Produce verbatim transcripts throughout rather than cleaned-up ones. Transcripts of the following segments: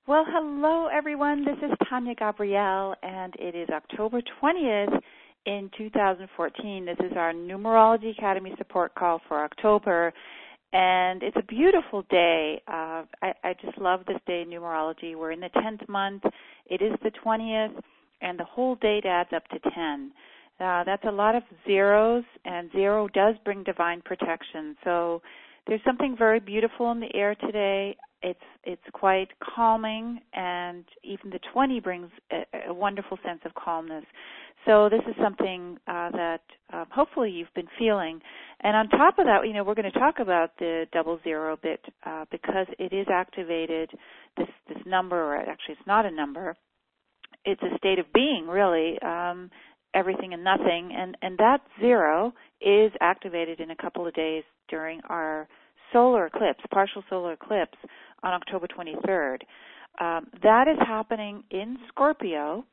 Well, hello, everyone. This is Tanya Gabrielle, and it is October twentieth in two thousand fourteen. This is our Numerology Academy support call for October, and it's a beautiful day. Uh, I, I just love this day in numerology. We're in the tenth month. It is the twentieth, and the whole date adds up to ten. Uh, that's a lot of zeros, and zero does bring divine protection. So there's something very beautiful in the air today. It's it's quite calming, and even the twenty brings a, a wonderful sense of calmness. So this is something uh, that uh, hopefully you've been feeling. And on top of that, you know, we're going to talk about the double zero bit uh, because it is activated, this, this number, or actually it's not a number. It's a state of being, really, um, everything and nothing. And, and that zero is activated in a couple of days during our solar eclipse, partial solar eclipse, on October twenty-third. Um, that is happening in Scorpio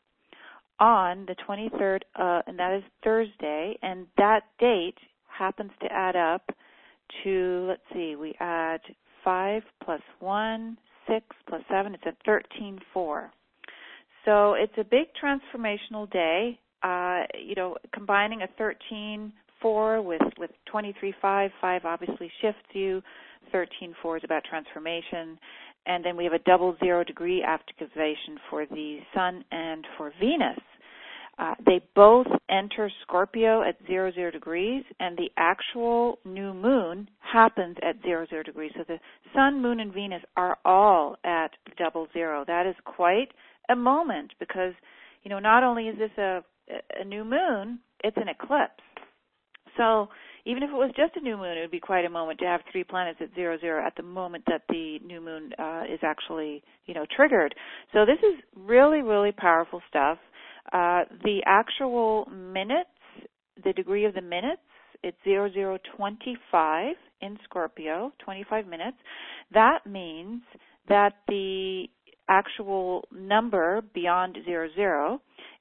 on the twenty-third, uh, and that is Thursday, and that date happens to add up to, let's see, we add five plus one, six plus seven, it's a thirteen four. So it's a big transformational day, uh, you know, combining a thirteen four with, with twenty-three five. five obviously shifts you. thirteen four is about transformation. And then we have a double zero degree activation for the Sun and for Venus. Uh, they both enter Scorpio at zero, zero degrees, and the actual new moon happens at zero, zero degrees. So the Sun, Moon, and Venus are all at double zero. That is quite a moment because, you know, not only is this a, a new moon, it's an eclipse. So even if it was just a new moon, it would be quite a moment to have three planets at zero, zero at the moment that the new moon uh, is actually, you know, triggered. So this is really, really powerful stuff. Uh, the actual minutes, the degree of the minutes, it's zero, zero, twenty-five in Scorpio, twenty-five minutes. That means that the actual number beyond zero, zero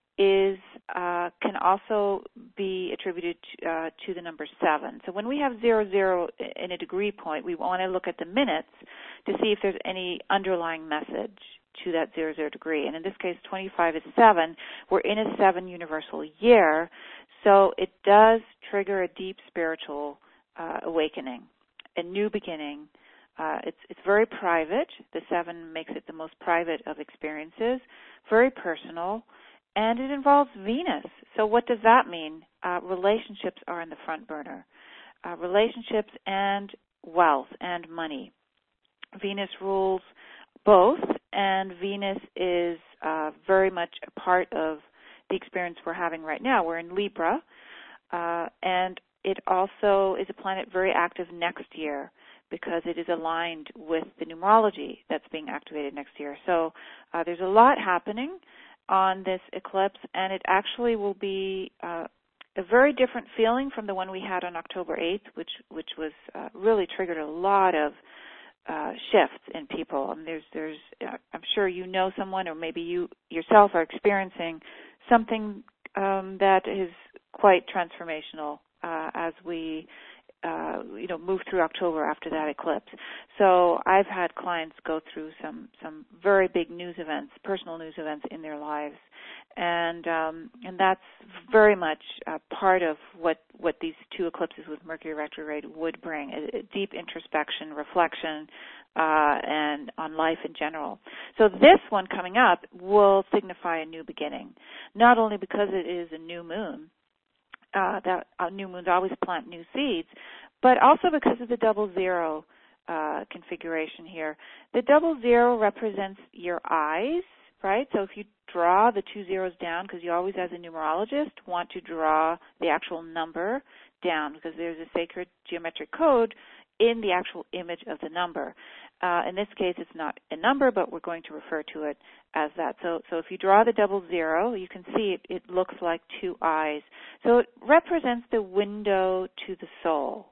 is uh, can also be attributed to, uh, to the number seven. So when we have zero, zero in a degree point, we want to look at the minutes to see if there's any underlying message to that zero, zero degree. And in this case, twenty-five is seven. We're in a seven universal year, so it does trigger a deep spiritual uh, awakening, a new beginning. Uh, it's, it's very private. The seven makes it the most private of experiences, very personal. And it involves Venus. So what does that mean? Uh, relationships are in the front burner. Uh, relationships and wealth and money. Venus rules both, and Venus is uh, very much a part of the experience we're having right now. We're in Libra, uh, and it also is a planet very active next year because it is aligned with the numerology that's being activated next year. So uh, there's a lot happening on this eclipse, and it actually will be uh, a very different feeling from the one we had on October eighth, which which was uh, really triggered a lot of uh, shifts in people. I mean, there's there's uh, I'm sure you know someone, or maybe you yourself are experiencing something um, that is quite transformational uh, as we Uh, you know, move through October after that eclipse. So I've had clients go through some, some very big news events, personal news events in their lives, and um, and that's very much uh, part of what, what these two eclipses with Mercury retrograde would bring, a, a deep introspection, reflection, uh, and on life in general. So this one coming up will signify a new beginning, not only because it is a new moon, Uh, that uh, new moons always plant new seeds, but also because of the double zero uh, configuration here. The double zero represents your eyes, right? So if you draw the two zeros down, because you always, as a numerologist, want to draw the actual number down because there's a sacred geometric code in the actual image of the number. Uh, in this case, it's not a number, but we're going to refer to it as that. So, so if you draw the double zero, you can see it, it looks like two eyes. So it represents the window to the soul.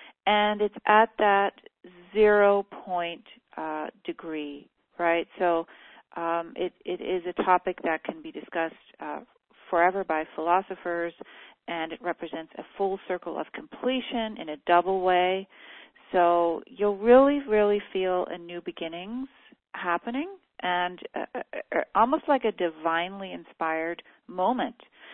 And it's at that zero point uh, degree, right? So um, it, it is a topic that can be discussed uh, forever by philosophers, and it represents a full circle of completion in a double way. So you'll really, really feel a new beginnings happening and uh, uh, almost like a divinely inspired moment.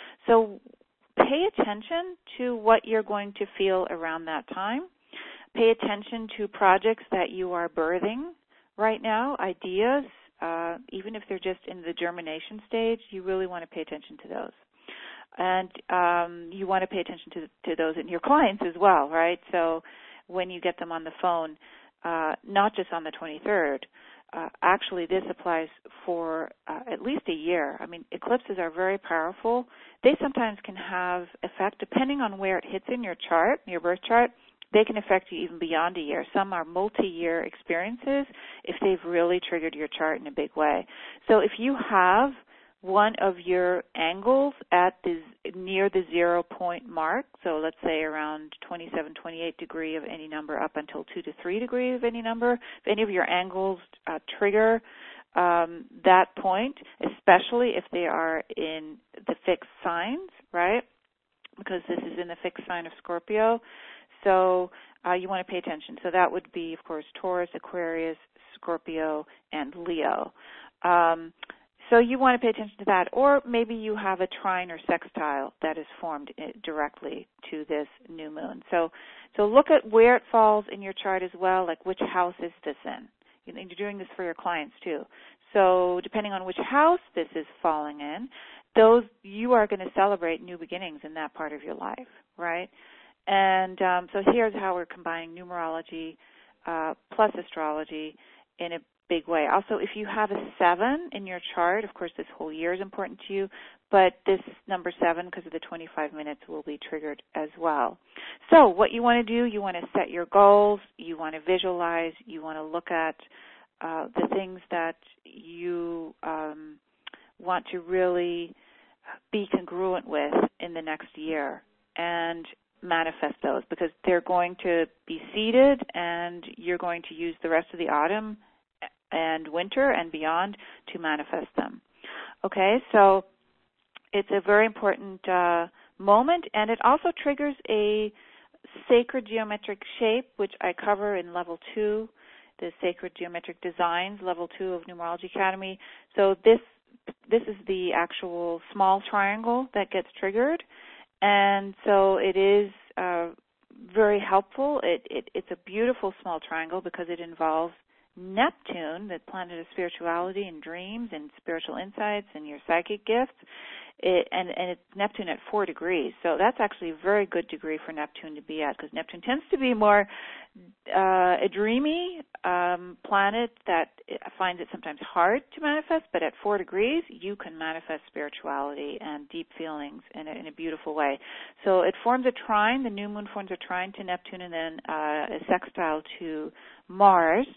So pay attention to what you're going to feel around that time. Pay attention to projects that you are birthing right now, ideas, uh, even if they're just in the germination stage, you really want to pay attention to those. And um, you want to pay attention to, to those in your clients as well, right? So when you get them on the phone, uh, not just on the twenty-third, uh, actually this applies for uh, at least a year. I mean, eclipses are very powerful. They sometimes can have effect, depending on where it hits in your chart, your birth chart, they can affect you even beyond a year. Some are multi-year experiences if they've really triggered your chart in a big way. So if you have one of your angles at the near the zero point mark, so let's say around twenty-seven, twenty-eight degree of any number up until two to three degree of any number, if any of your angles uh, trigger um, that point, especially if they are in the fixed signs, right? Because this is in the fixed sign of Scorpio. So uh, you want to pay attention. So that would be, of course, Taurus, Aquarius, Scorpio, and Leo. Um, so you want to pay attention to that. Or maybe you have a trine or sextile that is formed directly to this new moon. So so look at where it falls in your chart as well, like which house is this in. You're doing this for your clients too. So depending on which house this is falling in, those you are going to celebrate new beginnings in that part of your life, right? And um, so here's how we're combining numerology uh, plus astrology in a big way. Also, if you have a seven in your chart, of course this whole year is important to you, but this number seven, because of the twenty-five minutes, will be triggered as well. So what you want to do, you want to set your goals, you want to visualize, you want to look at uh, the things that you um, want to really be congruent with in the next year, and manifest those, because they're going to be seeded and you're going to use the rest of the autumn and winter and beyond to manifest them. Okay, so it's a very important uh, moment, and it also triggers a sacred geometric shape, which I cover in level two, the sacred geometric designs, level two of Numerology Academy. So this this is the actual small triangle that gets triggered. And so it is uh, very helpful. It, it, it's a beautiful small triangle because it involves Neptune, the planet of spirituality and dreams and spiritual insights and your psychic gifts. It, and, and it's Neptune at four degrees. So that's actually a very good degree for Neptune to be at, because Neptune tends to be more uh, a dreamy um, planet that finds it sometimes hard to manifest, but at four degrees you can manifest spirituality and deep feelings in a, in a beautiful way. So it forms a trine. The new moon forms a trine to Neptune, and then uh, a sextile to Mars.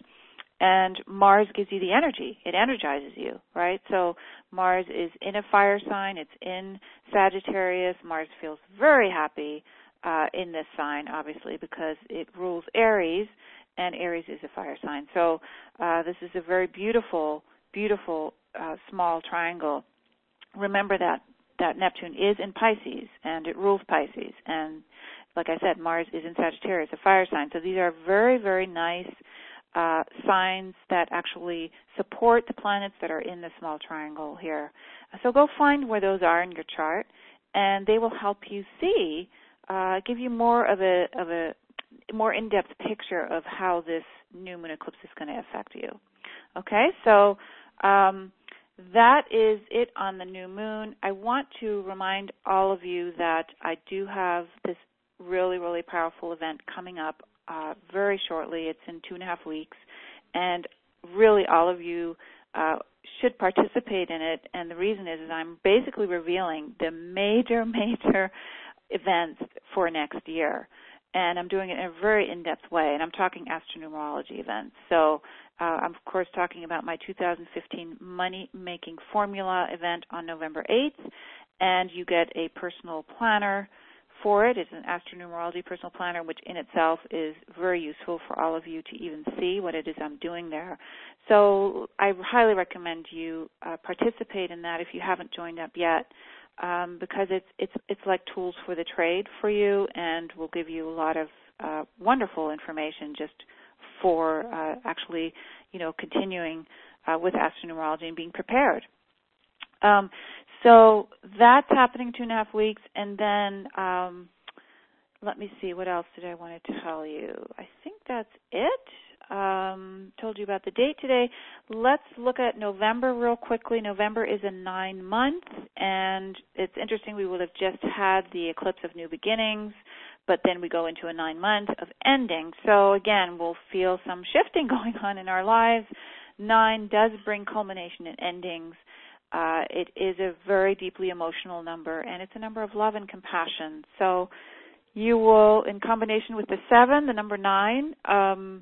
And Mars gives you the energy. It energizes you, right? So Mars is in a fire sign. It's in Sagittarius. Mars feels very happy uh, in this sign, obviously, because it rules Aries, and Aries is a fire sign. So uh, this is a very beautiful, beautiful uh, small triangle. Remember that, that Neptune is in Pisces, and it rules Pisces. And like I said, Mars is in Sagittarius, a fire sign. So these are very, very nice Uh, signs that actually support the planets that are in the small triangle here. So go find where those are in your chart, and they will help you see, uh, give you more of a of a more in-depth picture of how this new moon eclipse is going to affect you. Okay, so um, that is it on the new moon. I want to remind all of you that I do have this really, really powerful event coming up Uh, very shortly. It's in two and a half weeks, and really all of you uh, should participate in it. And the reason is, is I'm basically revealing the major, major events for next year, and I'm doing it in a very in-depth way. And I'm talking astronumerology events. So uh, I'm of course talking about my two thousand fifteen Money Making Formula event on November eighth, and you get a personal planner for it. It's an astronumerology personal planner, which in itself is very useful for all of you to even see what it is I'm doing there. So I highly recommend you uh, participate in that if you haven't joined up yet, um, because it's it's it's like tools for the trade for you, and will give you a lot of uh, wonderful information just for uh, actually, you know, continuing uh, with astronumerology and being prepared. Um, so that's happening two and a half weeks, and then um, let me see, what else did I want to tell you? I think that's it. Um, told you about the date today. Let's look at November real quickly. November is a nine month, and it's interesting. We will have just had the eclipse of new beginnings, but then we go into a nine month of ending. So again, we'll feel some shifting going on in our lives. Nine does bring culmination and endings. Uh, it is a very deeply emotional number, and it's a number of love and compassion. So you will, in combination with the seven, the number nine, um,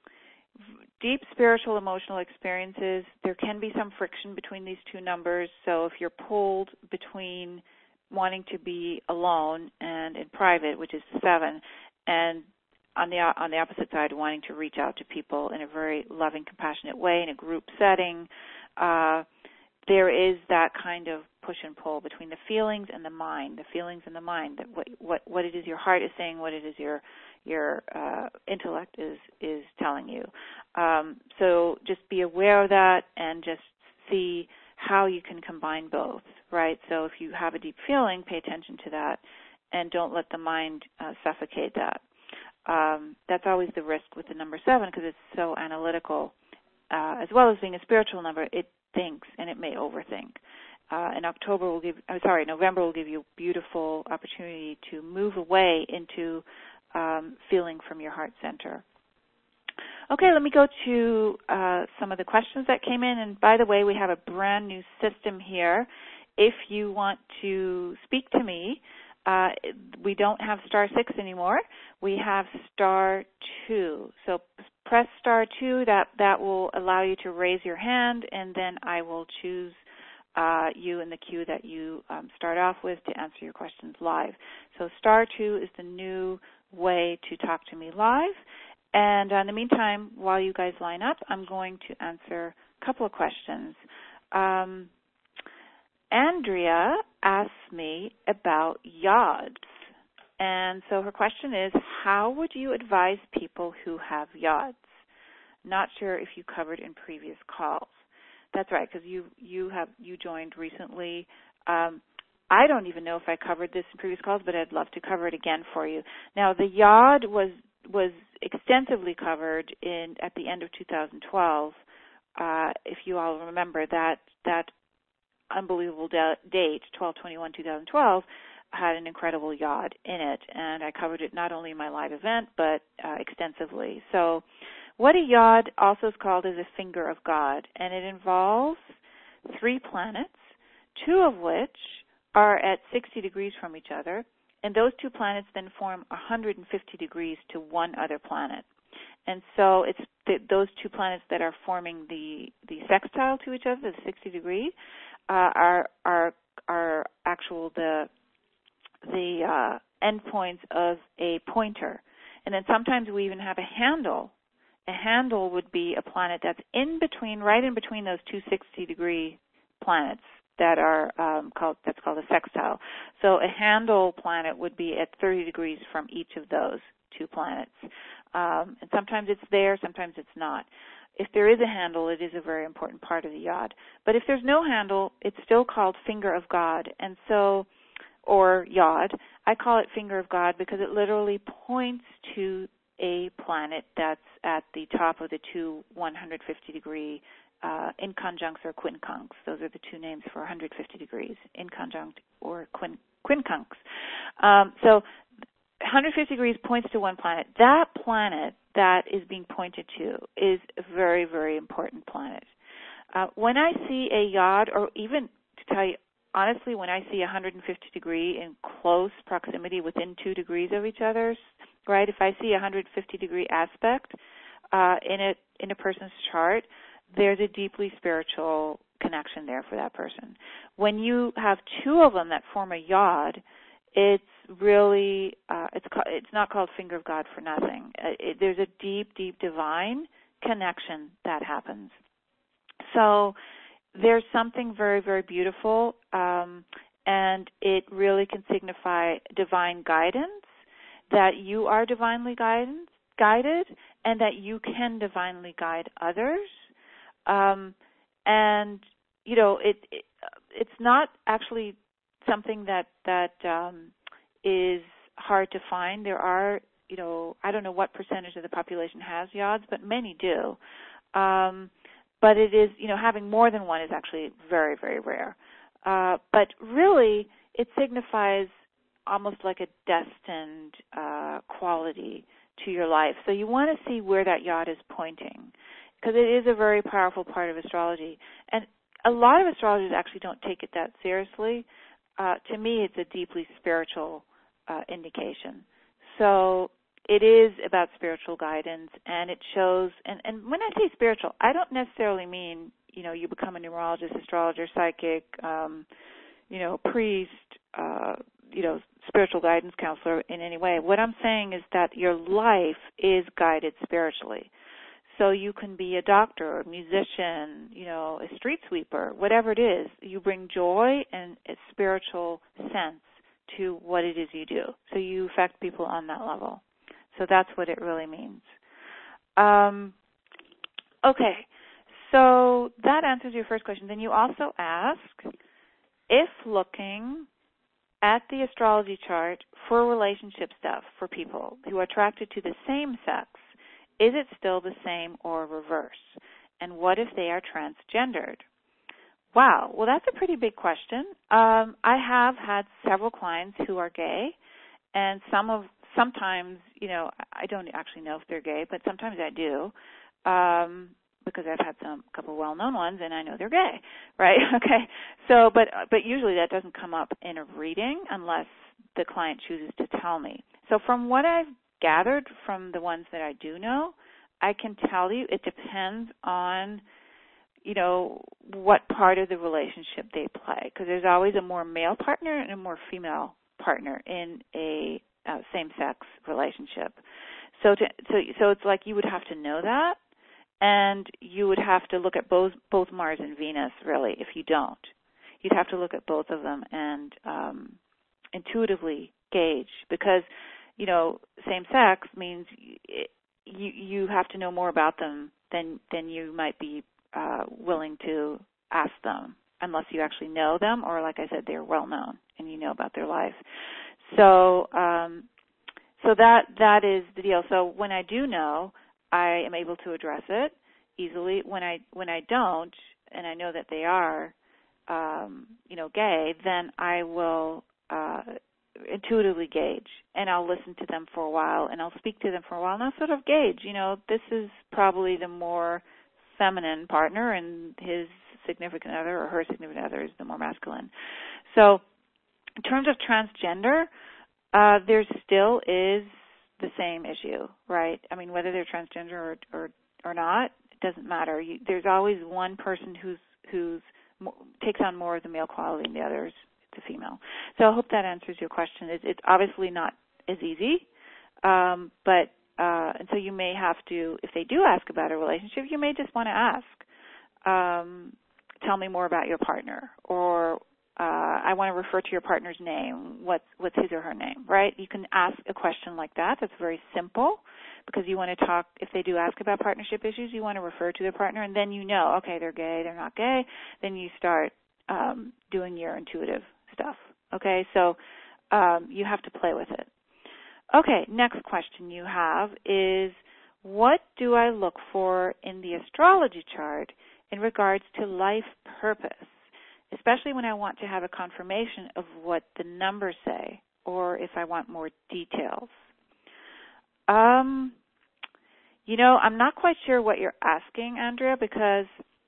deep spiritual emotional experiences. There can be some friction between these two numbers. So if you're pulled between wanting to be alone and in private, which is seven, and on the on the opposite side, wanting to reach out to people in a very loving, compassionate way in a group setting, uh, there is that kind of push and pull between the feelings and the mind, the feelings and the mind, that what what, what it is your heart is saying, what it is your your uh, intellect is is telling you. Um, so just be aware of that and just see how you can combine both, right? So if you have a deep feeling, pay attention to that and don't let the mind uh, suffocate that. Um, that's always the risk with the number seven because it's so analytical. Uh, as well as being a spiritual number, it thinks and it may overthink. Uh, and October will give, I'm sorry, November will give you a beautiful opportunity to move away into um, feeling from your heart center. Okay, let me go to uh, some of the questions that came in. And by the way, we have a brand new system here. If you want to speak to me, uh, we don't have star six anymore. We have star two. So press star two. That, that will allow you to raise your hand, and then I will choose uh, you in the queue that you um, start off with to answer your questions live. So star two is the new way to talk to me live. And in the meantime, while you guys line up, I'm going to answer a couple of questions. Um, Andrea asked me about yods. And so her question is, how would you advise people who have yods? Not sure if you covered in previous calls. That's right, because you you have you joined recently. Um, I don't even know if I covered this in previous calls, but I'd love to cover it again for you. Now, the yod was was extensively covered in at the end of two thousand twelve. Uh, if you all remember that that unbelievable de- date, twelve twenty-one twenty twelve, had an incredible yod in it, and I covered it not only in my live event but uh, extensively. So what a yod also is called is a finger of God, and it involves three planets, two of which are at sixty degrees from each other, and those two planets then form one hundred fifty degrees to one other planet. And so it's the, those two planets that are forming the, the sextile to each other, the sixty degree, uh, are are are actual the the uh, endpoints of a pointer. And then sometimes we even have a handle. A handle would be a planet that's in between, right in between those two sixty degree planets that are um, called, that's called a sextile. So a handle planet would be at thirty degrees from each of those two planets. Um, and sometimes it's there, sometimes it's not. If there is a handle, it is a very important part of the yod. But if there's no handle, it's still called finger of God. And so, or yod, I call it finger of God because it literally points to a planet that's at the top of the two one hundred fifty degree uh, inconjuncts or quincunx. Those are the two names for one hundred fifty degrees, inconjunct or quin, quincunx. Um, so one hundred fifty degrees points to one planet. That planet that is being pointed to is a very, very important planet. Uh, when I see a yod, or even to tell you honestly, when I see one hundred fifty degree in close proximity within two degrees of each other, right? If I see a one hundred fifty degree aspect uh, in a in a person's chart, there's a deeply spiritual connection there for that person. When you have two of them that form a yod, it's really uh, it's ca- it's not called finger of God for nothing. Uh, it, there's a deep, deep divine connection that happens. So there's something very, very beautiful, um, and it really can signify divine guidance, that you are divinely guidance, guided, and that you can divinely guide others. Um, and you know, it, it it's not actually something that that um, is hard to find. There are, you know, I don't know what percentage of the population has yods, but many do. Um, but it is, you know, having more than one is actually very, very rare. Uh, but really, it signifies almost like a destined uh, quality to your life. So you want to see where that yod is pointing, because it is a very powerful part of astrology. And a lot of astrologers actually don't take it that seriously. Uh, to me, it's a deeply spiritual uh, indication. So it is about spiritual guidance, and it shows, and, and when I say spiritual, I don't necessarily mean, you know, you become a numerologist, astrologer, psychic, um, you know, priest, uh, you know, spiritual guidance counselor in any way. What I'm saying is that your life is guided spiritually. So you can be a doctor, a musician, you know, a street sweeper, whatever it is. You bring joy and a spiritual sense to what it is you do. So you affect people on that level. So that's what it really means. Um, okay, so that answers your first question. Then you also ask, if looking at the astrology chart for relationship stuff for people who are attracted to the same sex, is it still the same or reverse? And what if they are transgendered? Wow, well, that's a pretty big question. Um, I have had several clients who are gay, and some of sometimes, you know, I don't actually know if they're gay, but sometimes I do, um, because I've had some a couple well-known ones, and I know they're gay, right? Okay, so but but usually that doesn't come up in a reading unless the client chooses to tell me. So from what I've gathered from the ones that I do know, I can tell you it depends on, you know, what part of the relationship they play, because there's always a more male partner and a more female partner in a uh, same-sex relationship. So, to, so, so it's like you would have to know that, and you would have to look at both both Mars and Venus. Really, if you don't, you'd have to look at both of them and um, intuitively gauge, because, you know, same-sex means you you have to know more about them than than you might be uh, willing to ask them, unless you actually know them, or like I said, they're well known and you know about their life. So, um, so that that is the deal. So when I do know, I am able to address it easily. When I when I don't, and I know that they are, um, you know, gay, then I will uh, intuitively gauge, and I'll listen to them for a while, and I'll speak to them for a while, and I'll sort of gauge. You know, this is probably the more feminine partner, and his significant other or her significant other is the more masculine. So in terms of transgender, uh, there still is the same issue, right? I mean, whether they're transgender or or, or not, it doesn't matter. You, there's always one person who's who's more, takes on more of the male quality than the others. It's a female. So I hope that answers your question. It's, it's obviously not as easy, um, but uh, and so you may have to, if they do ask about a relationship, you may just want to ask, um, tell me more about your partner, or uh, I want to refer to your partner's name. What's, what's his or her name, right? You can ask a question like that. That's very simple, because you want to talk, if they do ask about partnership issues, you want to refer to their partner, and then you know, okay, they're gay, they're not gay. Then you start um, doing your intuitive stuff, okay? So um, you have to play with it. Okay, next question you have is, what do I look for in the astrology chart in regards to life purpose, especially when I want to have a confirmation of what the numbers say, or if I want more details? Um, you know, I'm not quite sure what you're asking, Andrea, because,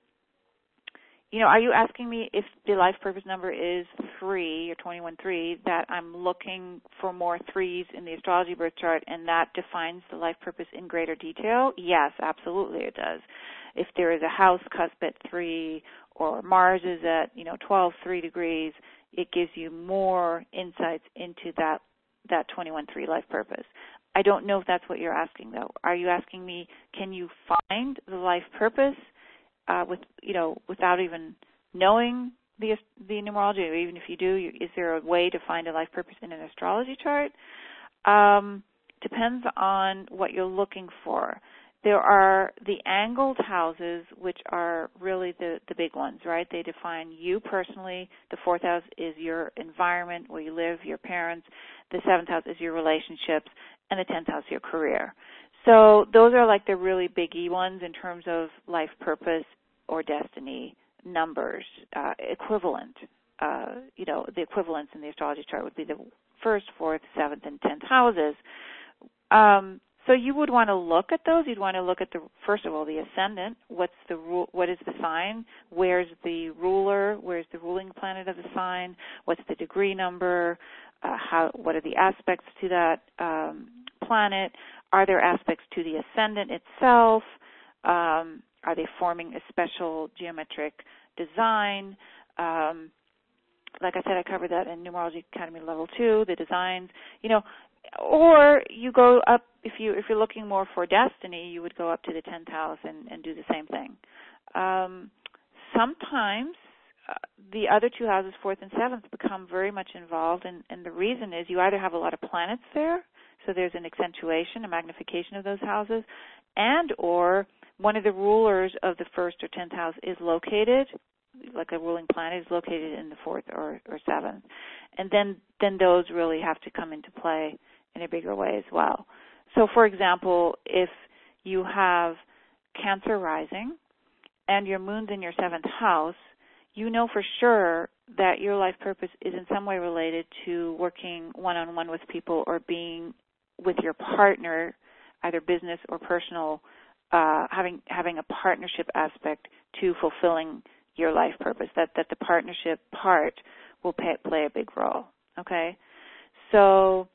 you know, are you asking me if the life purpose number is three or twenty-one three, that I'm looking for more threes in the astrology birth chart, and that defines the life purpose in greater detail? Yes, absolutely it does. If there is a house cusp at three, or Mars is at, you know, twelve, three degrees, it gives you more insights into that that twenty-one three life purpose. I don't know if that's what you're asking, though. Are you asking me, can you find the life purpose Uh, with you know, without even knowing the the numerology, or even if you do, you, is there a way to find a life purpose in an astrology chart? Um, depends on what you're looking for. There are the angled houses, which are really the, the big ones, right? They define you personally. The fourth house is your environment, where you live, your parents. The seventh house is your relationships, and the tenth house, your career. So those are like the really biggie ones in terms of life purpose or destiny numbers, uh, equivalent. Uh, you know, the equivalents in the astrology chart would be the first, fourth, seventh, and tenth houses. Um, so you would want to look at those. You'd want to look at the first of all the ascendant. What's the ru- what is the sign? Where's the ruler? Where's the ruling planet of the sign? What's the degree number? Uh, how? What are the aspects to that um, planet? Are there aspects to the ascendant itself? Um, are they forming a special geometric design? Um, like I said, I covered that in Numerology Academy Level Two. The designs, you know. Or you go up, if, you, if you're looking more for destiny, you would go up to the tenth house and, and do the same thing. Um, sometimes uh, the other two houses, fourth and seventh, become very much involved, and, and the reason is you either have a lot of planets there, so there's an accentuation, a magnification of those houses, and or one of the rulers of the first or tenth house is located, like a ruling planet is located in the fourth or, or seventh. And then, then those really have to come into play in a bigger way as well. So, for example, if you have Cancer rising and your moon's in your seventh house, you know for sure that your life purpose is in some way related to working one-on-one with people or being with your partner, either business or personal, uh, having having a partnership aspect to fulfilling your life purpose, that, that the partnership part will pay, play a big role, okay? So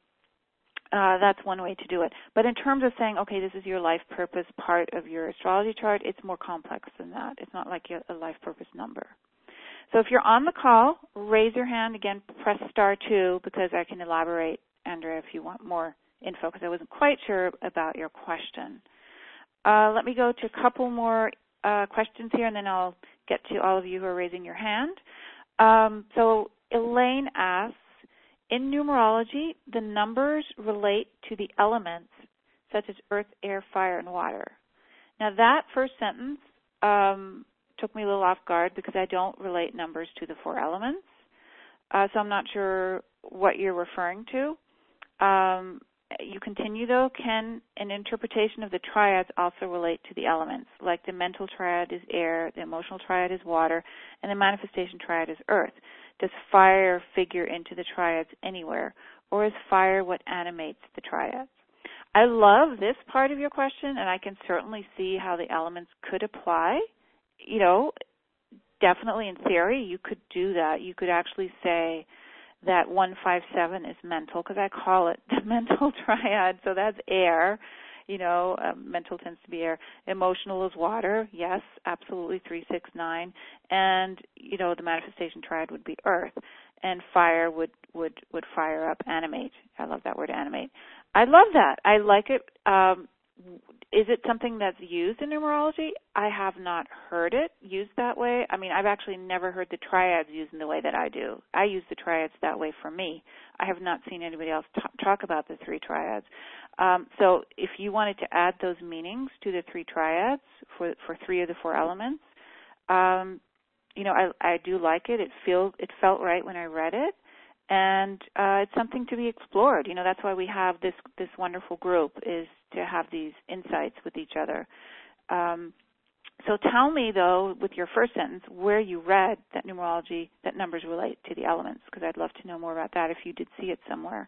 uh, that's one way to do it. But in terms of saying, okay, this is your life purpose part of your astrology chart, it's more complex than that. It's not like a life purpose number. So if you're on the call, raise your hand. Again, press star two because I can elaborate, Andrea, if you want more info, because I wasn't quite sure about your question. Uh, let me go to a couple more uh, questions here, and then I'll get to all of you who are raising your hand. Um, so Elaine asks, in numerology, the numbers relate to the elements such as earth, air, fire, and water. Now that first sentence um, took me a little off guard because I don't relate numbers to the four elements. Uh, so I'm not sure what you're referring to. Um, you continue, though, can an interpretation of the triads also relate to the elements? Like the mental triad is air, the emotional triad is water, and the manifestation triad is earth. Does fire figure into the triads anywhere, or is fire what animates the triads? I love this part of your question, and I can certainly see how the elements could apply. You know, definitely in theory, you could do that. You could actually say that one five seven is mental, because I call it the mental triad, so that's air. You know, um, mental tends to be air. Emotional is water, yes, absolutely, three six nine. And, you know, the manifestation triad would be earth. And fire would, would, would fire up, animate. I love that word, animate. I love that. I like it. Um, is it something that's used in numerology? I have not heard it used that way. I mean, I've actually never heard the triads used in the way that I do. I use the triads that way for me. I have not seen anybody else t- talk about the three triads. Um, so if you wanted to add those meanings to the three triads for for three of the four elements, um, you know, I, I do like it. It feels it felt right when I read it, and uh, it's something to be explored. You know, that's why we have this this wonderful group, is to have these insights with each other. Um, so tell me, though, with your first sentence, where you read that numerology, that numbers relate to the elements, because I'd love to know more about that if you did see it somewhere.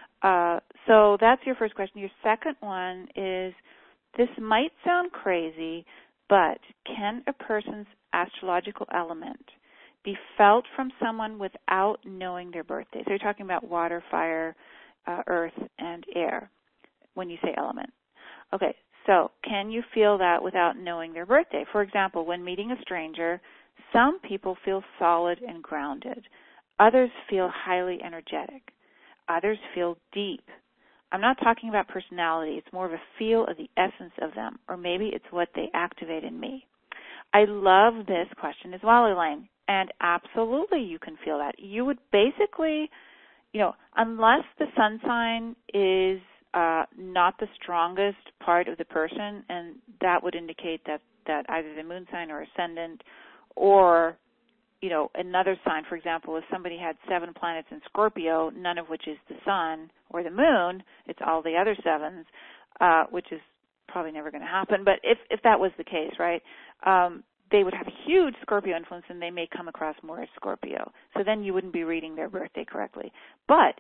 Uh, so that's your first question. Your second one is, this might sound crazy, but can a person's astrological element be felt from someone without knowing their birthday? So you're talking about water, fire, uh, earth, and air when you say element. Okay, so can you feel that without knowing their birthday? For example, when meeting a stranger, some people feel solid and grounded. Others feel highly energetic. Others feel deep. I'm not talking about personality. It's more of a feel of the essence of them, or maybe it's what they activate in me. I love this question as well, Elaine, and absolutely you can feel that. You would basically, you know, unless the sun sign is uh, not the strongest part of the person, and that would indicate that, that either the moon sign or ascendant or, you know, another sign. For example, if somebody had seven planets in Scorpio, none of which is the sun or the moon, it's all the other sevens, uh, which is probably never going to happen. But if, if that was the case, right, um, they would have a huge Scorpio influence, and they may come across more as Scorpio. So then you wouldn't be reading their birthday correctly. But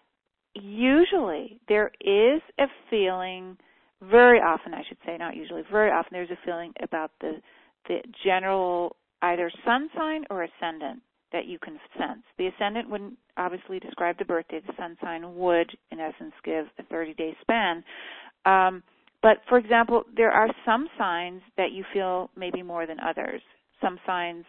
usually there is a feeling, very often I should say, not usually, very often there's a feeling about the the general either sun sign or ascendant that you can sense. The ascendant wouldn't obviously describe the birthday. The sun sign would, in essence, give a thirty-day span. Um, but, for example, there are some signs that you feel maybe more than others. Some signs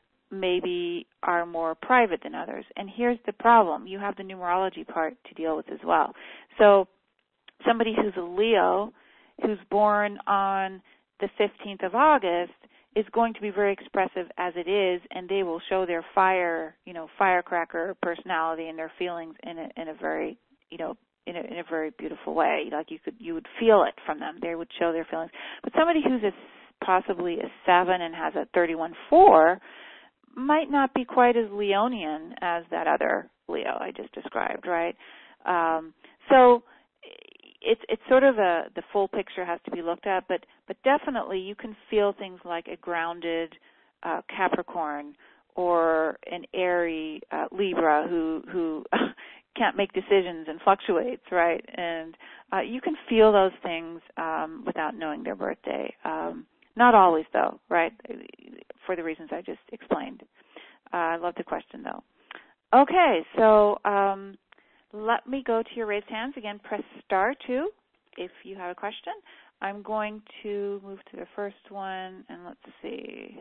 maybe are more private than others. And here's the problem. You have the numerology part to deal with as well. So somebody who's a Leo, who's born on the fifteenth of August, is going to be very expressive as it is, and they will show their fire, you know, firecracker personality and their feelings in a, in a very, you know, in a, in a very beautiful way. Like you could, you would feel it from them. They would show their feelings. But somebody who's a, possibly a seven and has a thirty-one four might not be quite as Leonian as that other Leo I just described, right? Um, so it's it's sort of a the full picture has to be looked at, but but definitely you can feel things like a grounded uh, Capricorn or an airy uh, Libra who who can't make decisions and fluctuates, right? And uh, you can feel those things um, without knowing their birthday. Um, not always, though, right? For the reasons I just explained. Uh, I love the question, though. Okay, so um, let me go to your raised hands. Again, press star two if you have a question. I'm going to move to the first one, and let's see.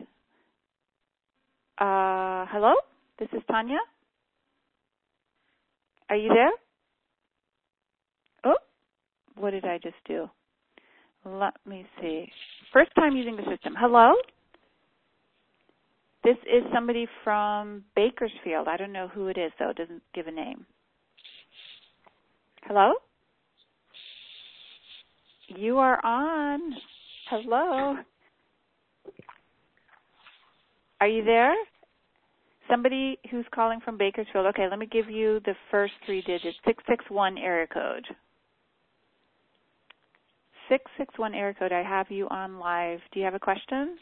Uh, hello? This is Tanya. Are you there? Oh, what did I just do? Let me see. First time using the system. Hello? This is somebody from Bakersfield. I don't know who it is, though. It doesn't give a name. Hello? You are on. Hello? Are you there? Somebody who's calling from Bakersfield. Okay, let me give you the first three digits. six six one area code. six six one area code. I have you on live. Do you have a question?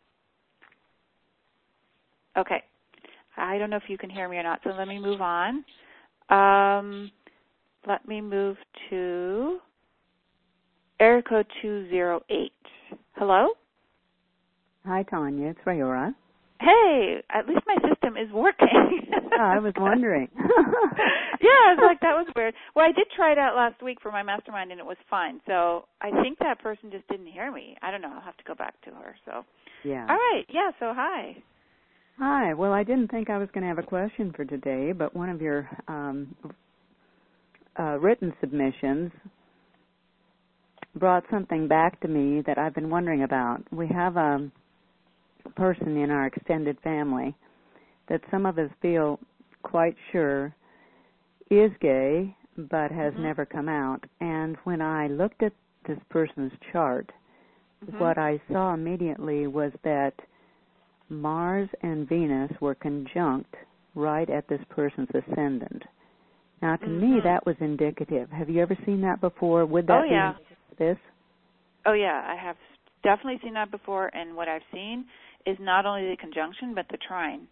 Okay. I don't know if you can hear me or not, so let me move on. Um, let me move to area code two zero eight. Hello? Hi, Tanya. It's Rayora. Hey, at least my system is working. Oh, I was wondering. Yeah, I was like, that was weird. Well, I did try it out last week for my mastermind, and it was fine. So I think that person just didn't hear me. I don't know. I'll have to go back to her. So, yeah. All right. Yeah, so hi. Hi. Well, I didn't think I was going to have a question for today, but one of your um, uh, written submissions brought something back to me that I've been wondering about. We have a person in our extended family that some of us feel quite sure is gay but has mm-hmm. never come out. And when I looked at this person's chart, mm-hmm. what I saw immediately was that Mars and Venus were conjunct right at this person's ascendant. Now, to mm-hmm. me, that was indicative. Have you ever seen that before? Would that oh, yeah. be this? Oh, yeah. I have definitely seen that before, and what I've seen is not only the conjunction, but the trine.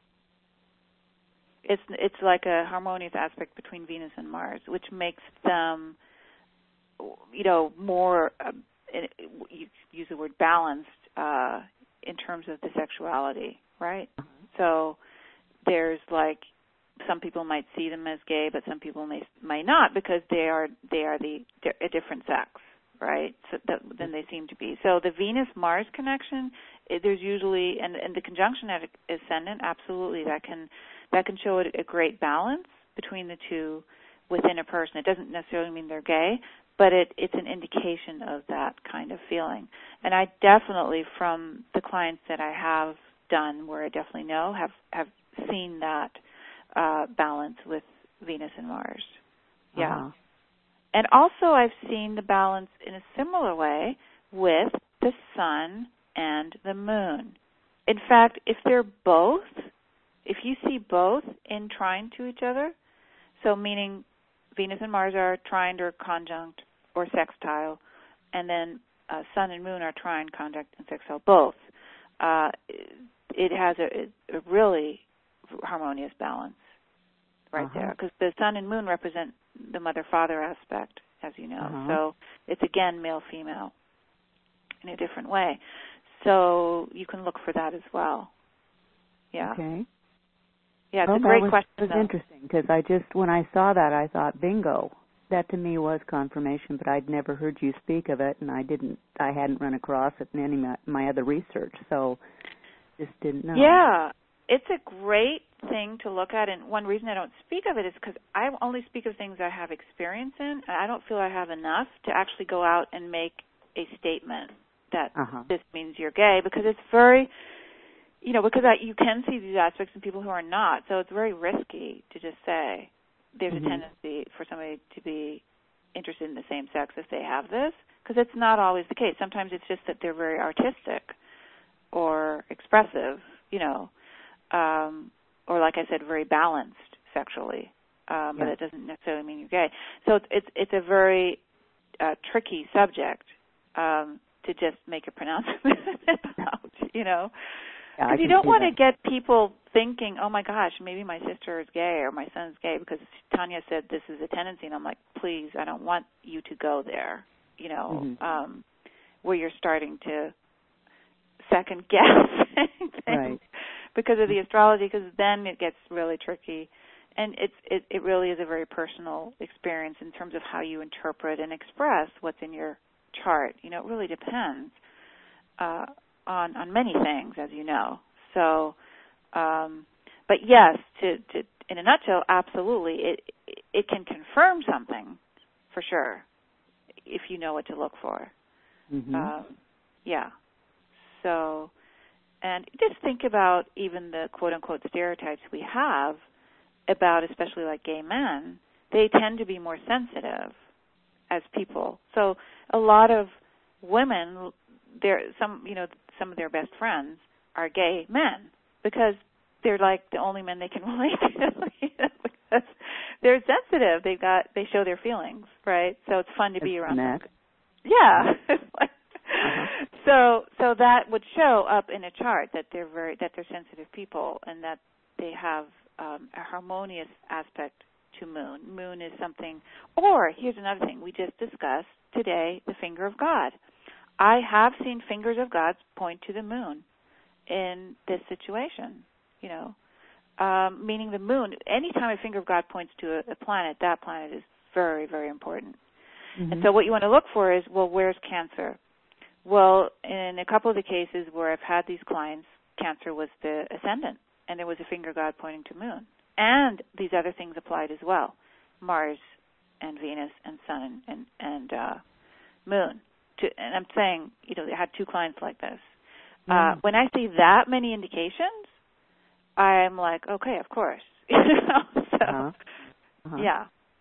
It's it's like a harmonious aspect between Venus and Mars, which makes them, you know, more, uh, you use the word balanced uh, in terms of the sexuality, right? So there's like, some people might see them as gay, but some people may might not because they are they are the a different sex, right? So that, than they seem to be. So the Venus-Mars connection, it, there's usually, and, and the conjunction at ascendant, absolutely, that can that can show a, a great balance between the two within a person. It doesn't necessarily mean they're gay, but it, it's an indication of that kind of feeling. And I definitely, from the clients that I have done, where I definitely know, have, have seen that uh, balance with Venus and Mars. Yeah. Uh-huh. And also I've seen the balance in a similar way with the sun and the moon. In fact, if they're both, if you see both in trine to each other, so meaning Venus and Mars are trined or conjunct or sextile, and then uh, sun and moon are trine, conjunct, and sextile, both, uh, it has a, a really harmonious balance right uh-huh. there, because the sun and moon represent the mother-father aspect, as you know. Uh-huh. So it's, again, male-female in a different way. So you can look for that as well. Yeah. Okay. Yeah, it's well, a great that was, question. It was interesting, because I just, when I saw that, I thought, bingo. That to me was confirmation, but I'd never heard you speak of it, and I didn't, I hadn't run across it in any of my, my other research, so just didn't know. Yeah, it's a great thing to look at, and one reason I don't speak of it is because I only speak of things I have experience in, and I don't feel I have enough to actually go out and make a statement that uh-huh. this means you're gay, because it's very, you know, because I, you can see these aspects in people who are not, so it's very risky to just say there's mm-hmm. a tendency for somebody to be interested in the same sex if they have this, because it's not always the case. Sometimes it's just that they're very artistic or expressive, you know, um, or like I said, very balanced sexually, um, yeah. but it doesn't necessarily mean you're gay. So it's it's, it's a very uh, tricky subject um, to just make a pronouncement about, you know. Because yeah, you don't want that. to get people thinking, oh, my gosh, maybe my sister is gay or my son's gay, because Tanya said this is a tendency, and I'm like, please, I don't want you to go there, you know, mm-hmm. um, where you're starting to second guess things right. because of the astrology, because then it gets really tricky. And it's, it, it really is a very personal experience in terms of how you interpret and express what's in your chart. You know, it really depends uh, on on many things, as you know. So, um, but yes, to, to in a nutshell, absolutely, it it can confirm something for sure if you know what to look for. Mm-hmm. Um, yeah. So, and just think about even the quote-unquote stereotypes we have about, especially like gay men. They tend to be more sensitive as people. So a lot of women, they're some, you know, some of their best friends are gay men because they're like the only men they can relate to, you know, because they're sensitive. They got, they show their feelings, right? So it's fun to be around them. Yeah. uh-huh. So, so that would show up in a chart that they're very, that they're sensitive people, and that they have um, a harmonious aspect to moon. Moon is something, or here's another thing we just discussed today: the finger of God. I have seen fingers of God point to the moon in this situation, you know, um, meaning the moon. Anytime a finger of God points to a, a planet, that planet is very, very important. Mm-hmm. And so what you want to look for is, well, where's Cancer? Well, in a couple of the cases where I've had these clients, Cancer was the ascendant, and there was a finger of God pointing to moon. And these other things applied as well: Mars and Venus and Sun and, and uh, moon. To, and I'm saying, you know, I had two clients like this. Mm. Uh, when I see that many indications, I'm like, okay, of course. you know? So, uh-huh. Uh-huh. yeah.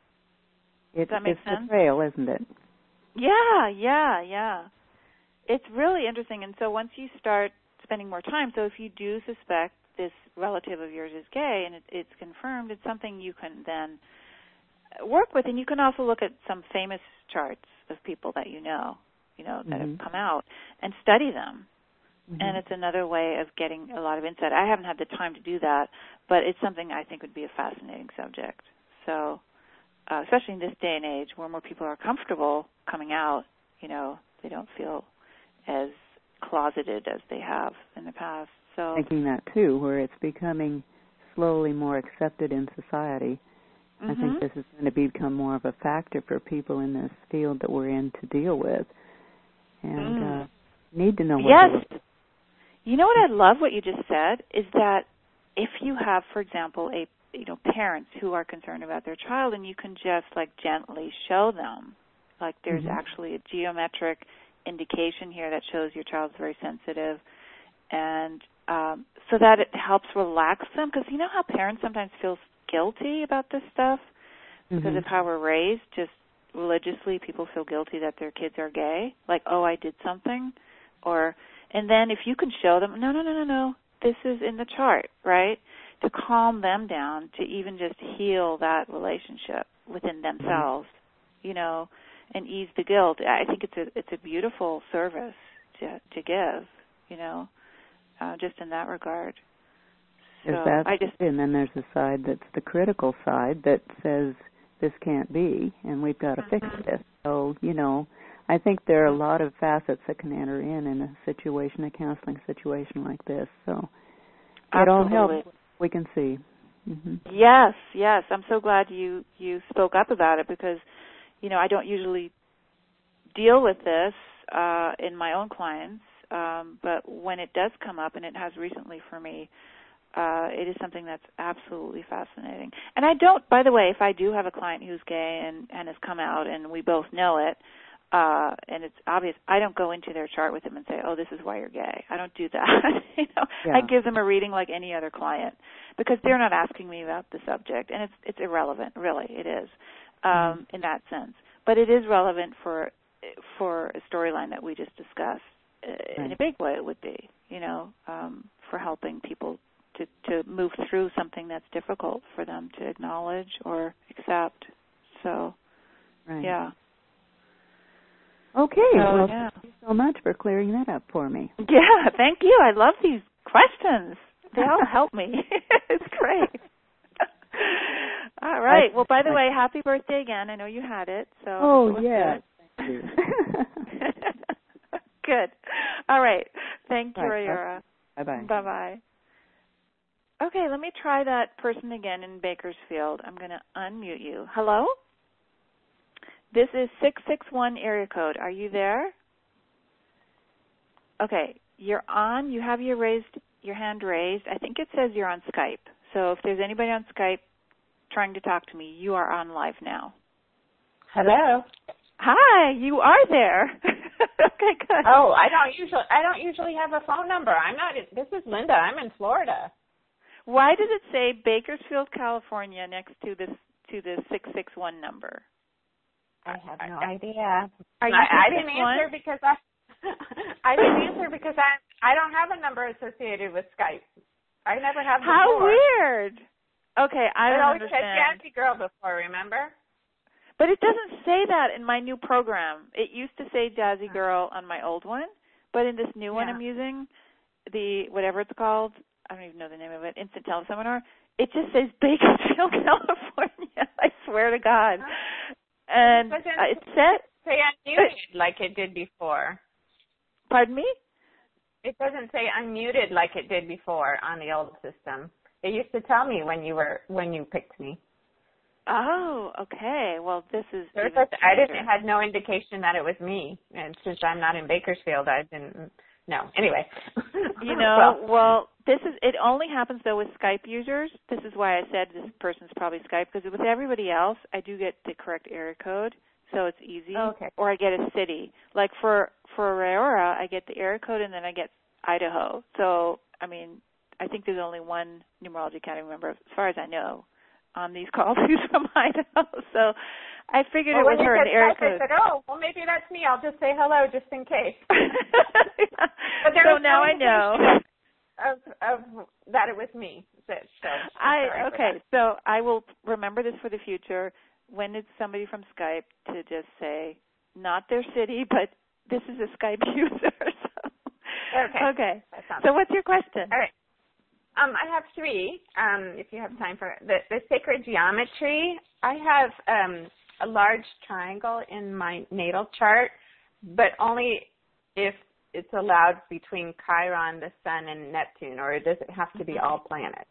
It's, Does that make it's sense? the trail, isn't it? Yeah, yeah, yeah. It's really interesting. And so once you start spending more time, so if you do suspect this relative of yours is gay and it, it's confirmed, it's something you can then work with. And you can also look at some famous charts of people that you know, you know, that mm-hmm. have come out, and study them. Mm-hmm. And it's another way of getting a lot of insight. I haven't had the time to do that, but it's something I think would be a fascinating subject. So, uh, especially in this day and age where more people are comfortable coming out, you know, they don't feel as closeted as they have in the past. So thinking that too, where it's becoming slowly more accepted in society. Mm-hmm. I think this is going to become more of a factor for people in this field that we're in to deal with, and mm. uh, need to know what yes. to look. You know what I love what you just said is that if you have, for example, a you know parents who are concerned about their child, and you can just like gently show them, like there's mm-hmm. actually a geometric indication here that shows your child's very sensitive, and um, so that it helps relax them, because you know how parents sometimes feel guilty about this stuff because mm-hmm. of how we're raised, just religiously people feel guilty that their kids are gay, like, oh, I did something, or, and then if you can show them, no, no, no, no, no, this is in the chart, right, to calm them down, to even just heal that relationship within themselves, you know, and ease the guilt. I think it's a it's a beautiful service to to give, you know, uh, just in that regard. So that, I just, and then there's a side that's the critical side that says this can't be, and we've got to mm-hmm. fix this. So, you know, I think there are a lot of facets that can enter in in a situation, a counseling situation like this. So it all helps. We can see. Mm-hmm. Yes, yes. I'm so glad you, you spoke up about it because, you know, I don't usually deal with this uh, in my own clients, um, but when it does come up, and it has recently for me, uh, it is something that's absolutely fascinating. And I don't, by the way, if I do have a client who's gay and, and has come out and we both know it, Uh, and it's obvious, I don't go into their chart with them and say, oh, this is why you're gay. I don't do that. you know, yeah. I give them a reading like any other client because they're not asking me about the subject, and it's it's irrelevant, really, it is, um, mm-hmm. in that sense. But it is relevant for for a storyline that we just discussed. Right. In a big way it would be, you know, um, for helping people to, to move through something that's difficult for them to acknowledge or accept. So, right. yeah. Okay, so, well, yeah. thank you so much for clearing that up for me. Yeah, thank you. I love these questions. They all help me. It's great. All right. Well, by the way, happy birthday again. I know you had it. So oh, yeah. Good. Thank you. Good. All right. Thank you, Ayura. Bye-bye. Bye-bye. Okay, let me try that person again in Bakersfield. I'm going to unmute you. Hello? This is six six one area code. Are you there? Okay, you're on. You have your raised, your hand raised. I think it says you're on Skype. So if there's anybody on Skype trying to talk to me, you are on live now. Hello. Hi, you are there. Okay, good. Oh, I don't usually I don't usually have a phone number. I'm not. This is Linda. I'm in Florida. Why does it say Bakersfield, California next to this to the six six one number? I have no idea. Are you I, I didn't answer because I I didn't answer because I I don't have a number associated with Skype. I never have before. How weird. Okay, I don't I always understand. had Jazzy Girl before, remember? But it doesn't say that in my new program. It used to say Jazzy Girl on my old one, but in this new yeah. one I'm using, the whatever it's called, I don't even know the name of it, Instant Teleseminar, it just says Bakersfield, California. I swear to God. And uh, it said say unmuted like it did before. Pardon me? It doesn't say unmuted like it did before on the old system. It used to tell me when you were when you picked me. Oh, okay. Well, this is. There was, I didn't had no indication that it was me, and since I'm not in Bakersfield, I didn't. No. Anyway. You know, well, well, this is. It only happens though with Skype users. This is why I said this person's probably Skype, because with everybody else, I do get the correct area code, so it's easy. Okay. Or I get a city. Like for for Aurora, I get the area code, and then I get Idaho. So I mean, I think there's only one Numerology Academy member, as far as I know, on these calls who's from Idaho. So I figured well, it was her in the area Skype, code. I said, oh, well, maybe that's me. I'll just say hello just in case. But there so now no I know of, of that it was me. So, so I okay. So I will remember this for the future. When it's somebody from Skype, to just say not their city, but this is a Skype user. So. Okay. Okay. So what's your question? All right. Um, I have three, um, if you have time for it. The, the sacred geometry, I have um, a large triangle in my natal chart, but only if it's allowed between Chiron, the Sun, and Neptune, or does it have to be all planets?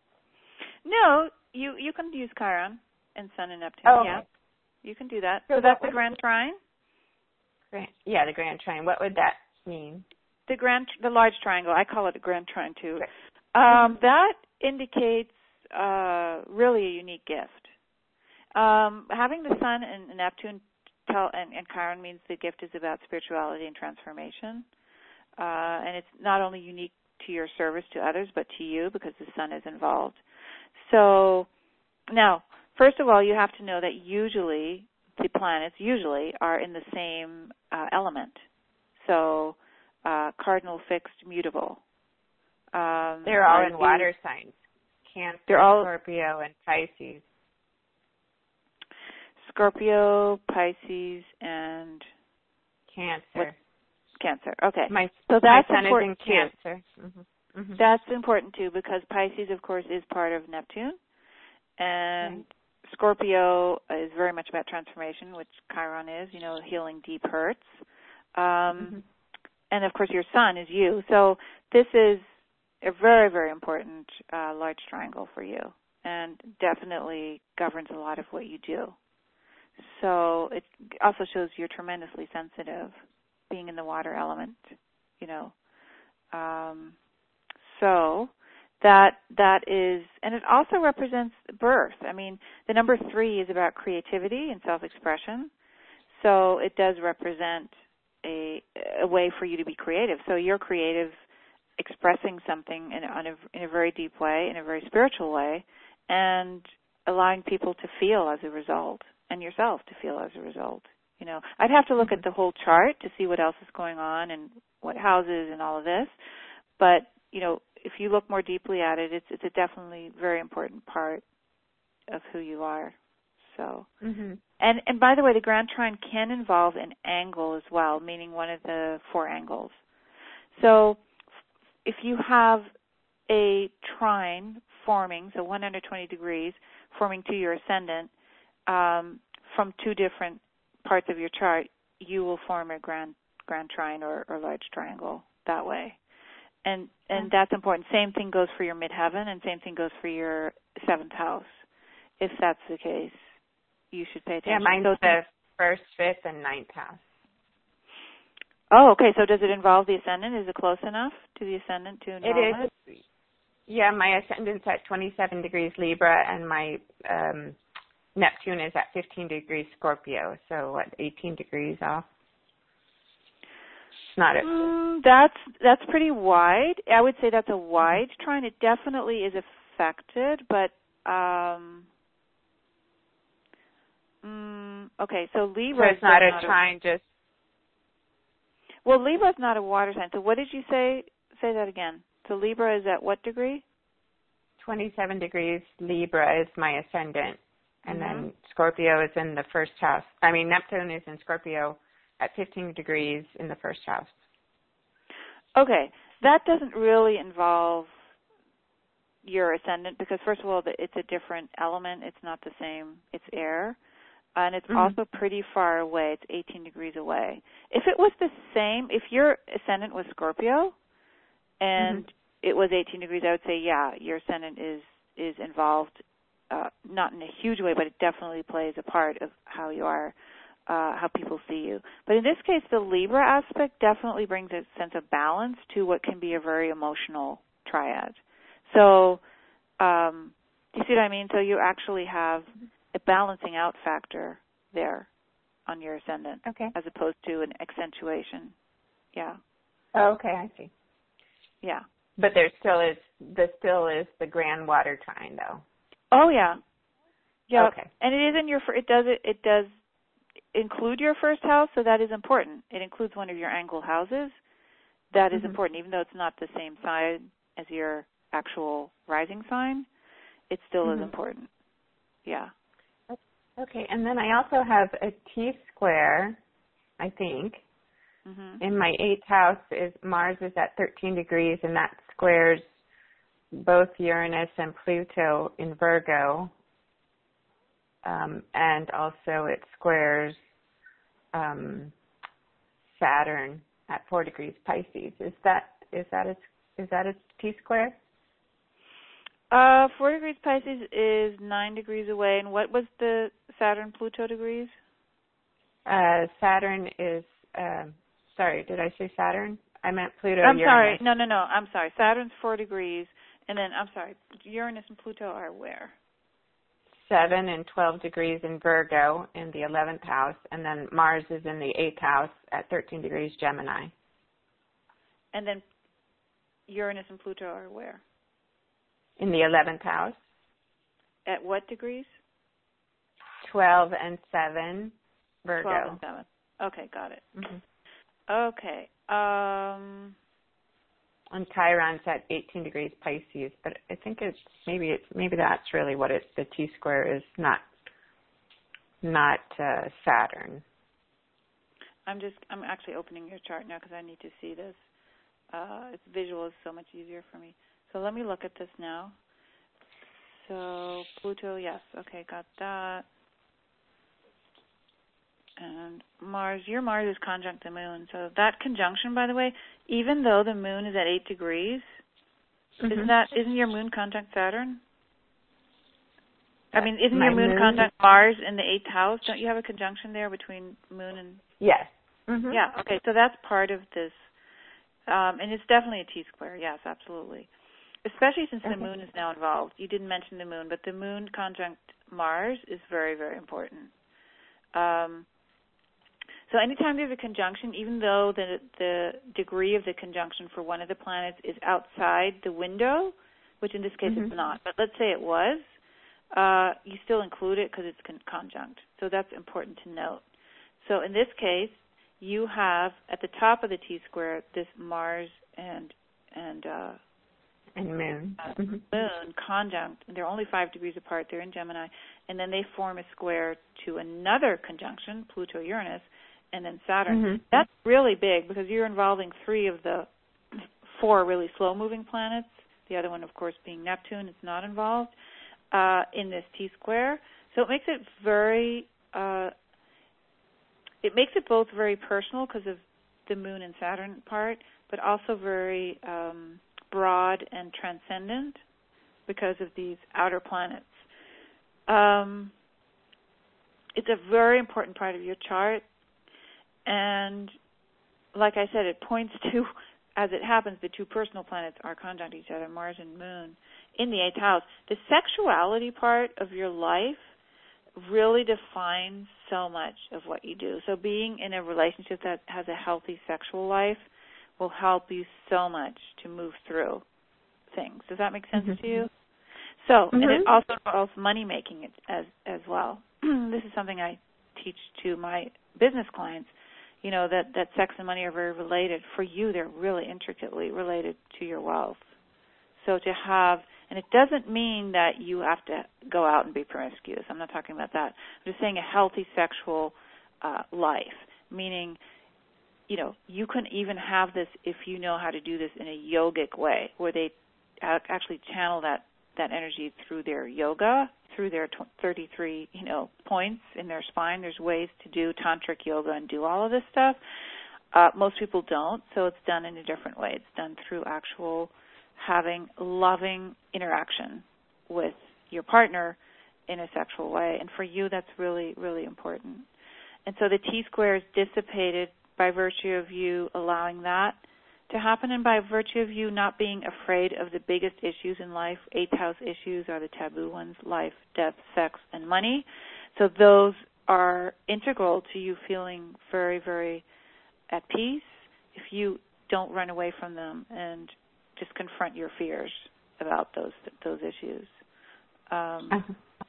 No, you, you can use Chiron and Sun and Neptune, oh, yeah. Okay. You can do that. So, so that's the Grand Trine? Grand, yeah, the Grand Trine. What would that mean? The grand, the large triangle. I call it a Grand Trine, too. Okay. Um, that indicates uh, really a unique gift. Um, having the Sun and Neptune tell, and, and Chiron means the gift is about spirituality and transformation. Uh, and it's not only unique to your service to others, but to you because the Sun is involved. So now, first of all, you have to know that usually the planets usually are in the same uh, element. So uh, cardinal, fixed, mutable. Um, they're all in you, water signs. Cancer, they're all, Scorpio, and Pisces. Scorpio, Pisces, and Cancer. What? Cancer. Okay. My, so that's my son important is in Cancer. Mm-hmm. Mm-hmm. That's important too because Pisces, of course, is part of Neptune, and right. Scorpio is very much about transformation, which Chiron is. You know, healing deep hurts. Um, mm-hmm. And of course, your sun is you. So this is a very, very important uh, large triangle for you, and definitely governs a lot of what you do. So it also shows you're tremendously sensitive, being in the water element, you know. Um, so that that is, and it also represents birth. I mean, the number three is about creativity and self-expression. So it does represent a, a way for you to be creative. So you're creative, expressing something in a, in a very deep way, in a very spiritual way, and allowing people to feel as a result, and yourself to feel as a result. You know, I'd have to look at the whole chart to see what else is going on and what houses and all of this. But, you know, if you look more deeply at it, it's it's a definitely very important part of who you are. So, mm-hmm. and and by the way, the Grand Trine can involve an angle as well, meaning one of the four angles. So, if you have a trine forming, so one hundred twenty degrees, forming to your ascendant, um, from two different parts of your chart, you will form a grand grand trine or, or large triangle that way. And and that's important. Same thing goes for your midheaven, and same thing goes for your seventh house. If that's the case, you should pay attention. Yeah, mine's so the first, fifth, and ninth house. Oh, okay. So does it involve the ascendant? Is it close enough to the ascendant to involve it? Is. It? Yeah, my ascendant's at twenty-seven degrees Libra, and my um, Neptune is at fifteen degrees Scorpio. So what, eighteen degrees off? It's not a... Mm, that's that's pretty wide. I would say that's a wide trine. It definitely is affected, but um, mm, okay. So Libra. So it's not a not trine, a, just. Well, Libra is not a water sign. So what did you say? Say that again. So Libra is at what degree? twenty-seven degrees Libra is my ascendant, and mm-hmm. then Scorpio is in the first house. I mean, Neptune is in Scorpio at fifteen degrees in the first house. Okay, that doesn't really involve your ascendant because, first of all, it's a different element. It's not the same. It's air. And it's mm-hmm. also pretty far away. It's eighteen degrees away. If it was the same, if your ascendant was Scorpio and mm-hmm. it was eighteen degrees, I would say, yeah, your ascendant is, is involved, uh, not in a huge way, but it definitely plays a part of how you are. Uh, how people see you. But in this case, the Libra aspect definitely brings a sense of balance to what can be a very emotional triad. So, um, do you see what I mean? So you actually have a balancing out factor there on your ascendant, okay, as opposed to an accentuation. Yeah. Oh, okay, I see. Yeah. But there still is, there still is the grand water trine, though. Oh yeah. Yeah. Okay. And it is in your. It does it. It does. include your first house, so that is important. It includes one of your angle houses. That is mm-hmm. important. Even though it's not the same side as your actual rising sign, it still mm-hmm. is important. Yeah. Okay, and then I also have a T-square, I think. Mm-hmm. In my eighth house, is Mars is at thirteen degrees, and that squares both Uranus and Pluto in Virgo. Um, and also it squares um, Saturn at four degrees Pisces. Is that is that a is that a T square? Uh, four degrees Pisces is nine degrees away. And what was the Saturn Pluto degrees? Uh, Saturn is. Uh, sorry, did I say Saturn? I meant Pluto. I'm Uranus. sorry. No, no, no. I'm sorry. Saturn's four degrees, and then I'm sorry. Uranus and Pluto are where? seven and twelve degrees in Virgo in the eleventh house, and then Mars is in the eighth house at thirteen degrees Gemini. And then Uranus and Pluto are where? In the eleventh house. At what degrees? twelve and seven Virgo. twelve and seven. Okay, got it. Mm-hmm. Okay. Um, and Chiron's at eighteen degrees Pisces, but I think it's maybe it's maybe that's really what it the T square is, not not uh, Saturn. I'm just I'm actually opening your chart now because I need to see this. Uh, it's visual is so much easier for me. So let me look at this now. So Pluto, yes, okay, got that. And Mars, your Mars is conjunct the moon. So that conjunction, by the way, even though the moon is at eight degrees, mm-hmm. isn't that isn't your moon conjunct Saturn? I mean, isn't My your moon, moon conjunct Mars in the eighth house? Don't you have a conjunction there between moon and? Yes. Mm-hmm. Yeah. Okay. So that's part of this, um, and it's definitely a T square. Yes, absolutely. Especially since okay. the moon is now involved. You didn't mention the moon, but the moon conjunct Mars is very, very important. Um, So anytime there's a conjunction, even though the the degree of the conjunction for one of the planets is outside the window, which in this case mm-hmm. it's not, but let's say it was, uh, you still include it because it's con- conjunct. So that's important to note. So in this case, you have at the top of the T square this Mars and and uh, and moon uh, mm-hmm. moon conjunct, and they're only five degrees apart. They're in Gemini, and then they form a square to another conjunction, Pluto-Uranus. And then Saturn. Mm-hmm. That's really big because you're involving three of the four really slow-moving planets. The other one, of course, being Neptune, is not involved uh, in this T-square. So it makes it very, uh, it makes it both very personal because of the Moon and Saturn part, but also very um, broad and transcendent because of these outer planets. Um, it's a very important part of your chart. And like I said, it points to, as it happens, the two personal planets are conjunct each other, Mars and Moon, in the eighth house. The sexuality part of your life really defines so much of what you do. So being in a relationship that has a healthy sexual life will help you so much to move through things. Does that make sense mm-hmm. to you? So, mm-hmm. and it also involves money making as as well. This is something I teach to my business clients. You know, that, that sex and money are very related. For you, they're really intricately related to your wealth. So to have, and it doesn't mean that you have to go out and be promiscuous. I'm not talking about that. I'm just saying a healthy sexual uh, life, meaning, you know, you can even have this if you know how to do this in a yogic way, where they actually channel that, that energy through their yoga, through their thirty-three, you know, points in their spine. There's ways to do tantric yoga and do all of this stuff. Uh, most people don't, so it's done in a different way. It's done through actual having loving interaction with your partner in a sexual way. And for you, that's really, really important. And so the T-square is dissipated by virtue of you allowing that to happen, and by virtue of you not being afraid of the biggest issues in life. Eighth house issues are the taboo ones: life, death, sex, and money. So those are integral to you feeling very, very at peace if you don't run away from them and just confront your fears about those those issues. Um, uh-huh.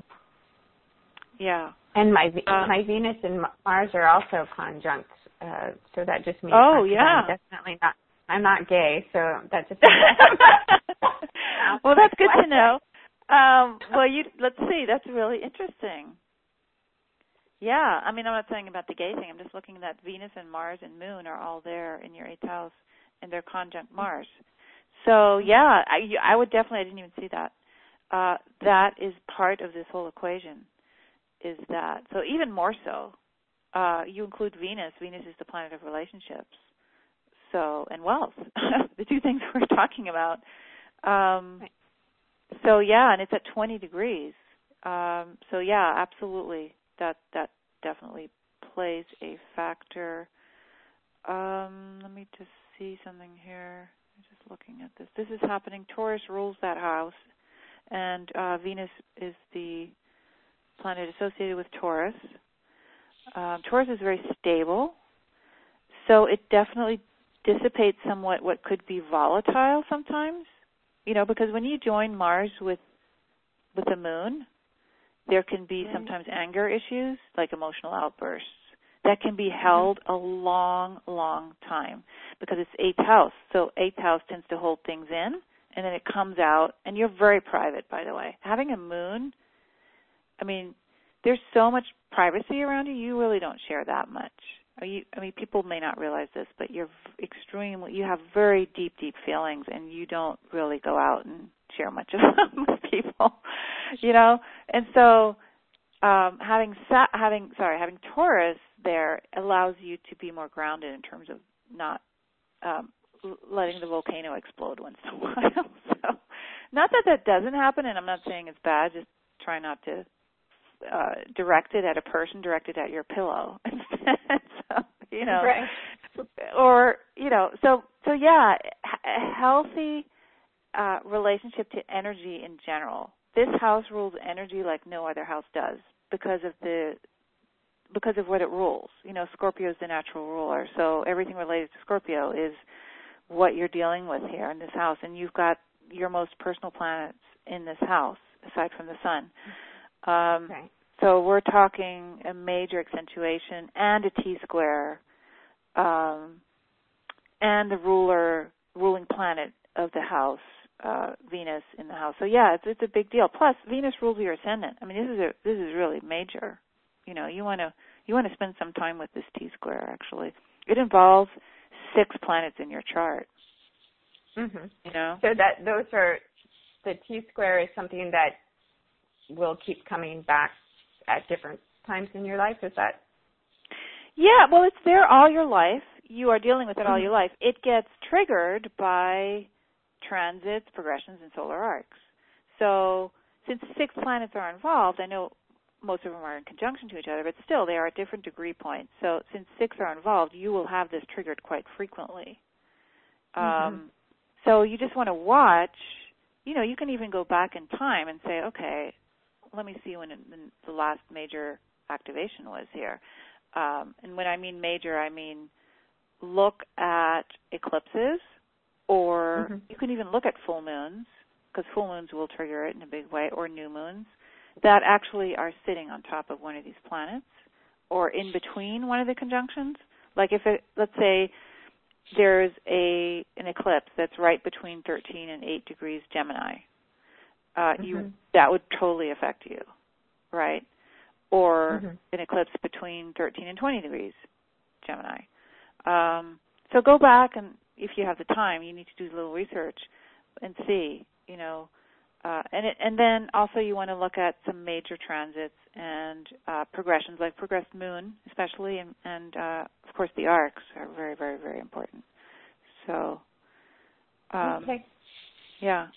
Yeah. And my uh, my Venus and Mars are also conjunct, uh, so that just means oh yeah, I'm definitely not. I'm not gay, so that just. Well, that's good to know. Um, well, you let's see. That's really interesting. Yeah, I mean, I'm not saying about the gay thing. I'm just looking that Venus and Mars and Moon are all there in your eighth house, and they're conjunct Mars. So yeah, I, I would definitely. I didn't even see that. Uh, that is part of this whole equation. Is that so? Even more so, uh, you include Venus. Venus is the planet of relationships. So, and wealth, the two things we're talking about. Um, so, yeah, and it's at twenty degrees. Um, so, yeah, absolutely, that that definitely plays a factor. Um, let me just see something here. I'm just looking at this. This is happening. Taurus rules that house, and uh, Venus is the planet associated with Taurus. Um, Taurus is very stable, so it definitely dissipates somewhat what could be volatile sometimes, you know, because when you join Mars with with the Moon, there can be sometimes anger issues, like emotional outbursts, that can be held a long, long time because it's eighth house. So eighth house tends to hold things in, and then it comes out, and you're very private, by the way. Having a moon, I mean, there's so much privacy around you, you really don't share that much. You, I mean, people may not realize this, but you're extremely, you have very deep, deep feelings, and you don't really go out and share much of them with people, you know? And so um, having, having, sorry, having Taurus there allows you to be more grounded in terms of not um, letting the volcano explode once in a while. So, not that that doesn't happen, and I'm not saying it's bad, just try not to uh, direct it at a person, direct it at your pillow instead. So, you know, right. or, you know, so, so yeah, a healthy uh, relationship to energy in general. This house rules energy like no other house does because of the because of what it rules. You know, Scorpio is the natural ruler, so everything related to Scorpio is what you're dealing with here in this house, and you've got your most personal planets in this house, aside from the sun. Um, okay. So we're talking a major accentuation and a T-square, um, and the ruler, ruling planet of the house, uh, Venus in the house. So yeah, it's, it's a big deal. Plus, Venus rules your ascendant. I mean, this is a, this is really major. You know, you want to you want to spend some time with this T-square. Actually, it involves six planets in your chart. Mm-hmm. You know, so that those are the T-square is something that will keep coming back at different times in your life. Is that? Yeah, well, it's there all your life. You are dealing with it all your life. It gets triggered by transits, progressions, and solar arcs. So since six planets are involved, I know most of them are in conjunction to each other, but still they are at different degree points. So since six are involved, you will have this triggered quite frequently. Mm-hmm. Um, so you just want to watch. You know, you can even go back in time and say, okay, let me see when it, the last major activation was here. Um, and when I mean major, I mean look at eclipses, or mm-hmm. you can even look at full moons, because full moons will trigger it in a big way, or new moons that actually are sitting on top of one of these planets or in between one of the conjunctions. Like if it, let's say there's a an eclipse that's right between thirteen and eight degrees Gemini, uh, mm-hmm. you that would totally affect you, right? Or mm-hmm. an eclipse between thirteen and twenty degrees Gemini. Um, so go back, and if you have the time, you need to do a little research and see, you know, uh, and it, and then also you want to look at some major transits and uh, progressions, like progressed moon, especially, and, and uh, of course the arcs are very, very, very important. So, um, okay. yeah.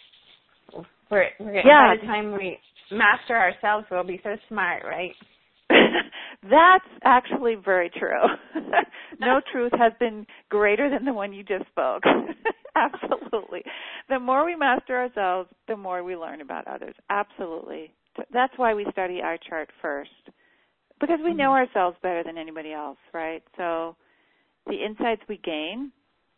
We're, we're yeah. By the time we master ourselves, we'll be so smart, right? That's actually very true. No truth has been greater than the one you just spoke. Absolutely. The more we master ourselves, the more we learn about others. Absolutely. That's why we study our chart first, because we know ourselves better than anybody else, right? So the insights we gain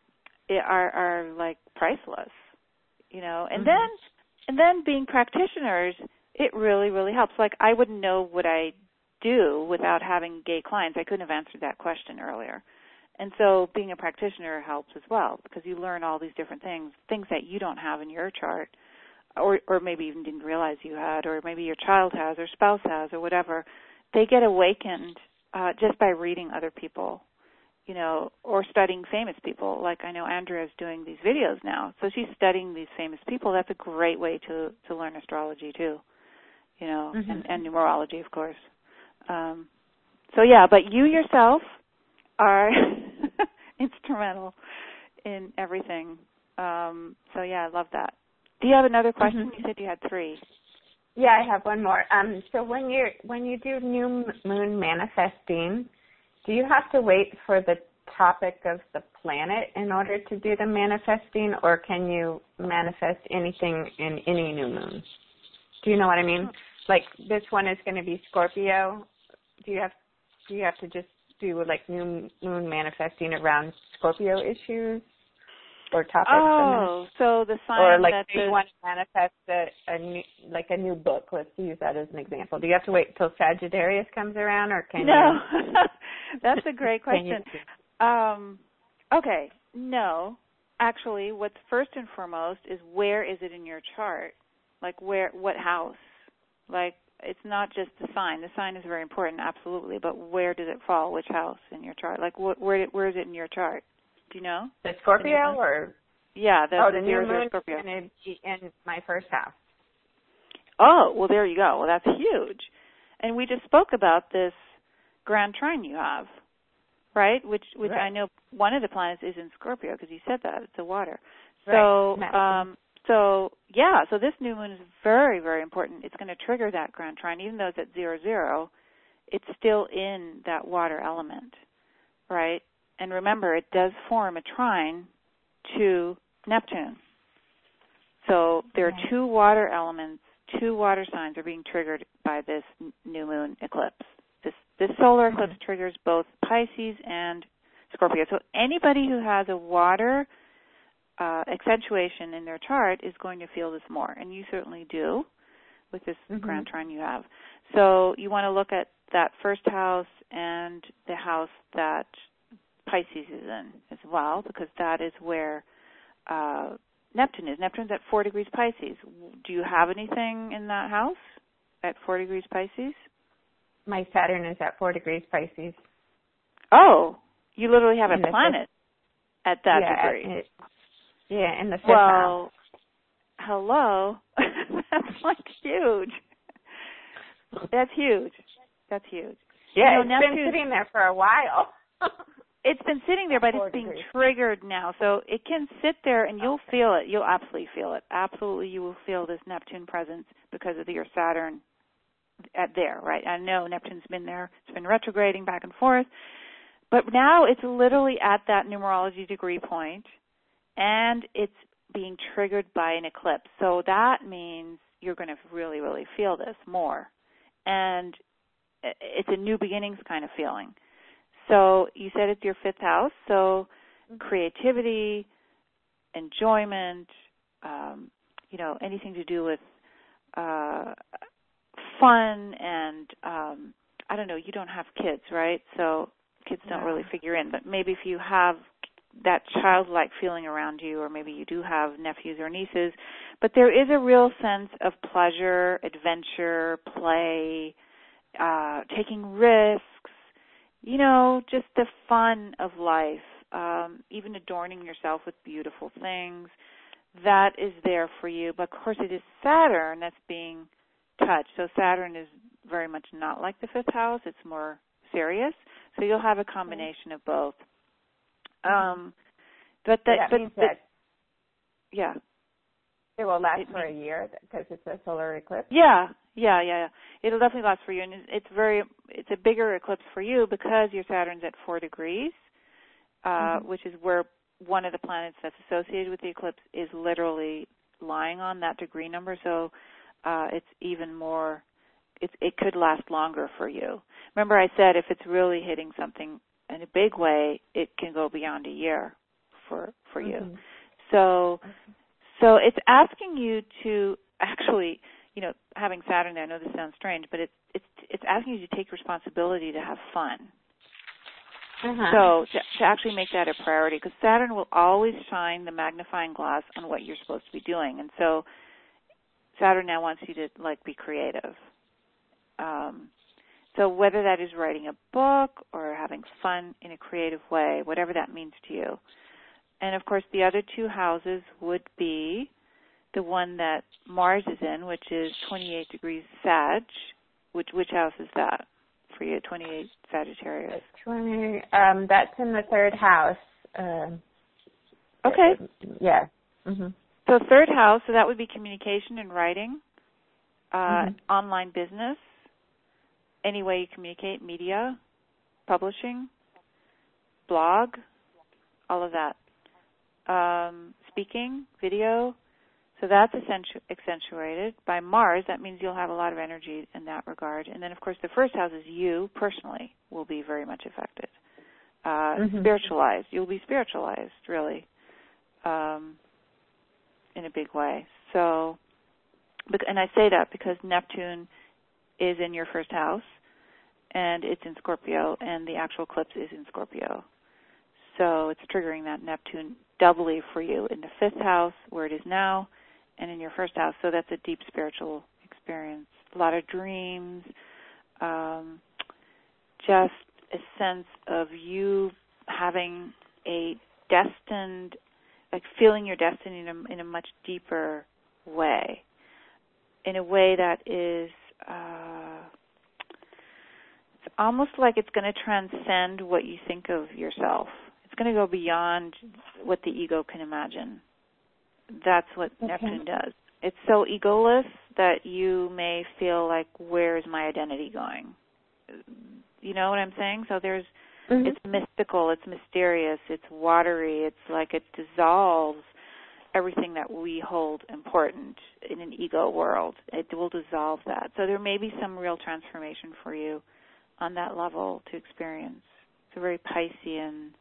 are, are like priceless, you know. And mm-hmm. then, and then being practitioners, it really, really helps. Like I wouldn't know what I do without having gay clients. I couldn't have answered that question earlier. And so being a practitioner helps as well, because you learn all these different things, things that you don't have in your chart, or or maybe even didn't realize you had, or maybe your child has, or spouse has, or whatever. They get awakened uh, just by reading other people, you know, or studying famous people. Like I know Andrea's doing these videos now, so she's studying these famous people. That's a great way to, to learn astrology too, you know, mm-hmm. and, and numerology, of course. Um, so yeah, but you yourself are instrumental in everything. Um, so yeah, I love that. Do you have another question? Mm-hmm. You said you had three. Yeah, I have one more. Um, so when you when you do new moon manifesting, do you have to wait for the topic of the planet in order to do the manifesting, or can you manifest anything in any new moon? Do you know what I mean? Like this one is going to be Scorpio. Do you have do you have to just do like new moon manifesting around Scorpio issues? or topics. Oh, so the sign or like that say the, you want to manifest a, a new, like a new book. Let's use that as an example. Do you have to wait till Sagittarius comes around, or can no, you? that's a great question. You, um, okay, no. Actually, what's first and foremost is where is it in your chart? Like where, what house? Like it's not just the sign. The sign is very important, absolutely, but where does it fall? Which house in your chart? Like wh- where where is it in your chart? Do you know? the Scorpio or? Yeah, the, oh, the, the zero, new zero moon Scorpio. is going to be in my first house. Oh, well, there you go. Well, that's huge. And we just spoke about this grand trine you have, right? Which which Right. I know one of the planets is in Scorpio because you said that. It's a water. Right. So, um, so yeah, so this new moon is very, very important. It's going to trigger that grand trine. Even though it's at zero, zero, it's still in that water element, right? And remember, it does form a trine to Neptune. So there are two water elements, two water signs are being triggered by this new moon eclipse. This this solar eclipse mm-hmm. triggers both Pisces and Scorpio. So anybody who has a water uh, accentuation in their chart is going to feel this more, and you certainly do with this mm-hmm. grand trine you have. So you want to look at that first house and the house that Pisces is in as well, because that is where uh, Neptune is. Neptune's at four degrees Pisces. Do you have anything in that house at four degrees Pisces? My Saturn is at four degrees Pisces. Oh, you literally have in a planet fifth, at that yeah, degree. It, yeah, in the fifth well, house. Hello. That's like huge. That's huge. That's huge. Yeah, you know, it's Neptune, been sitting there for a while. It's been sitting there, but it's being degrees. triggered now. So it can sit there, and you'll okay. feel it. You'll absolutely feel it. Absolutely, you will feel this Neptune presence because of your Saturn at there, right? I know Neptune's been there. It's been retrograding back and forth. But now it's literally at that numerology degree point, and it's being triggered by an eclipse. So that means you're going to really, really feel this more. And it's a new beginnings kind of feeling. So you said it's your fifth house, so creativity, enjoyment, um, you know, anything to do with uh, fun and, um, I don't know, you don't have kids, right? So kids don't yeah. really figure in. But maybe if you have that childlike feeling around you, or maybe you do have nephews or nieces, but there is a real sense of pleasure, adventure, play, uh, taking risks, you know, just the fun of life, um, even adorning yourself with beautiful things. That is there for you. But, of course, it is Saturn that's being touched. So Saturn is very much not like the fifth house. It's more serious. So you'll have a combination of both. Um, but that, that but, means but, that yeah. It will last it for a year because it's a solar eclipse? Yeah, yeah, yeah, yeah. It'll definitely last for you, and it's very, it's a bigger eclipse for you because your Saturn's at four degrees, uh, mm-hmm. which is where one of the planets that's associated with the eclipse is literally lying on that degree number. So uh, it's even more, it's, it could last longer for you. Remember I said if it's really hitting something in a big way, it can go beyond a year for for mm-hmm. you. So. So it's asking you to actually, you know, having Saturn there, I know this sounds strange, but it's it's it's asking you to take responsibility to have fun. Uh-huh. So to, to actually make that a priority, because Saturn will always shine the magnifying glass on what you're supposed to be doing. And so Saturn now wants you to, like, be creative. Um, so whether that is writing a book or having fun in a creative way, whatever that means to you. And, of course, the other two houses would be the one that Mars is in, which is twenty-eight degrees Sag. Which which house is that for you, twenty-eight Sagittarius? twenty, um, that's in the third house. Um, okay. Yeah. Mm-hmm. So third house, so that would be communication and writing, uh, mm-hmm. online business, any way you communicate, media, publishing, blog, all of that. Um, speaking, video, so that's accentu- accentuated by Mars. That means you'll have a lot of energy in that regard. And then, of course, the first house is you personally will be very much affected. Uh, mm-hmm. Spiritualized. You'll be spiritualized, really. um, in a big way. So, and I say that because Neptune is in your first house, and it's in Scorpio, and the actual eclipse is in Scorpio. So it's triggering that Neptune doubly for you in the fifth house, where it is now, and in your first house. So that's a deep spiritual experience. A lot of dreams, um, just a sense of you having a destined, like feeling your destiny in a, in a much deeper way, in a way that is, uh, it's almost like it's going to transcend what you think of yourself. It's going to go beyond what the ego can imagine. That's what okay. Neptune does. It's so egoless that you may feel like, where is my identity going? You know what I'm saying? So there's, mm-hmm. it's mystical, it's mysterious, it's watery, it's like it dissolves everything that we hold important in an ego world. It will dissolve that. So there may be some real transformation for you on that level to experience. It's a very Piscean,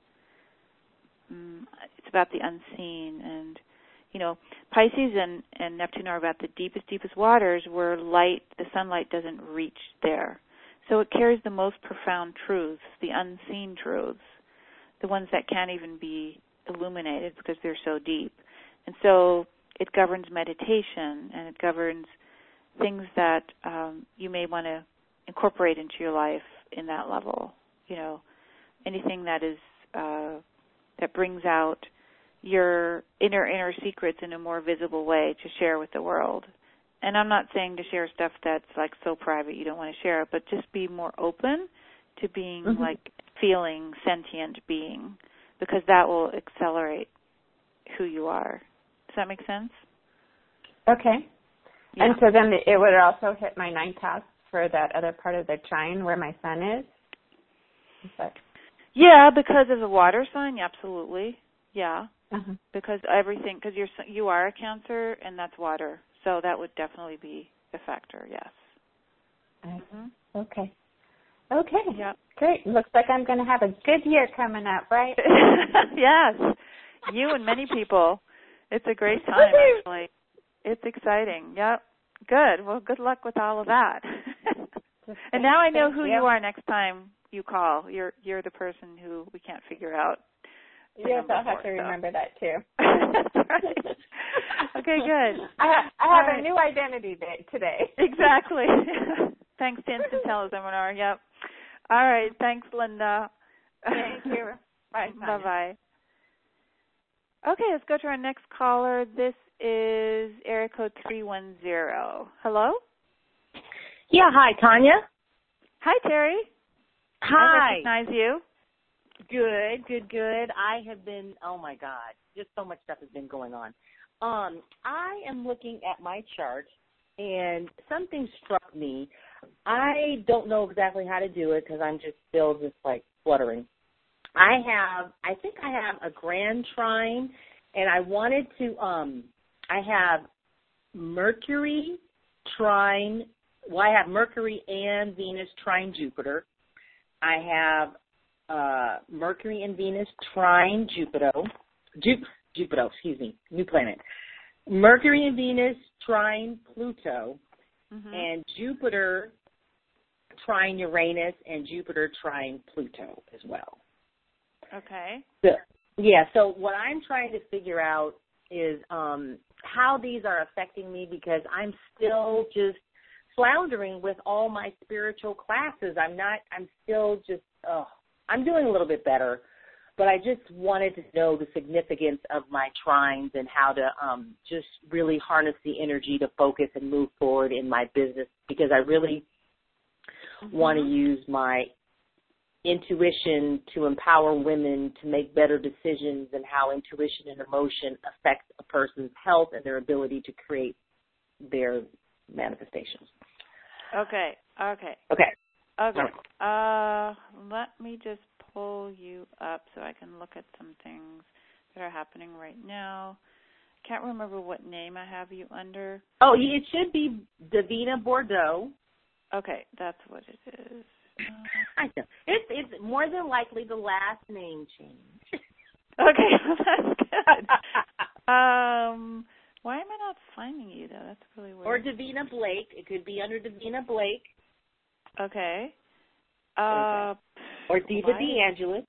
um, it's about the unseen. And, you know, Pisces and, and Neptune are about the deepest, deepest waters where light, the sunlight doesn't reach there. So it carries the most profound truths, the unseen truths, the ones that can't even be illuminated because they're so deep. And so it governs meditation, and it governs things that um, you may want to incorporate into your life in that level. You know, anything that is uh, that brings out your inner inner secrets in a more visible way to share with the world. And I'm not saying to share stuff that's like so private you don't want to share it, but just be more open to being mm-hmm. like feeling sentient being, because that will accelerate who you are. Does that make sense? Okay. Yeah. And so then it would also hit my ninth house for that other part of the trine where my sun is? is that... Yeah, because of the water sign, absolutely. Yeah. Uh-huh. Because everything, because you're you are a Cancer, and that's water, so that would definitely be a factor. Yes. Mm-hmm. Okay. Okay. Yeah. Great. Looks like I'm going to have a good year coming up, right? Yes. You and many people. It's a great time, actually. It's exciting. Yep. Good. Well, good luck with all of that. And now I know who you are next time you call. You're you're the person who we can't figure out. Yes, I'll have to remember that too. That's right. Okay, good. I, ha- I have right. a new identity day today. Exactly. Thanks to Instant Teleseminar. Yep. All right. Thanks, Linda. Thank you. Bye. Bye-bye. Okay, let's go to our next caller. This is area code three one zero. Hello? Yeah, hi, Tanya. Hi, Terry. Hi. I recognize you. Good, good, good. I have been, oh, my God, just so much stuff has been going on. Um, I am looking at my chart, and something struck me. I don't know exactly how to do it because I'm just still just, like, fluttering. I have, I think I have a grand trine, and I wanted to, um, I have Mercury trine, well, I have Mercury and Venus trine Jupiter. I have uh, Mercury and Venus trine Jupiter, Jup- Jupiter, excuse me, new planet. Mercury and Venus trine Pluto, mm-hmm. and Jupiter trine Uranus, and Jupiter trine Pluto as well. Okay. So, yeah, so what I'm trying to figure out is um, how these are affecting me, because I'm still just floundering with all my spiritual classes. I'm not, I'm still just, oh, I'm doing a little bit better, but I just wanted to know the significance of my trines and how to um, just really harness the energy to focus and move forward in my business, because I really mm-hmm. want to use my intuition to empower women to make better decisions, and how intuition and emotion affect a person's health and their ability to create their manifestations. Okay, okay. Okay. Okay. Uh, let me just pull you up so I can look at some things that are happening right now. I can't remember what name I have you under. Oh, it should be Davina Bordeaux. Okay, that's what it is. I know. It's, it's more than likely the last name change. Okay, well, that's good. Um, why am I not finding you, though? That's really weird. Or Davina Blake. It could be under Davina Blake. Okay. Uh, okay. Or Diva DeAngelis.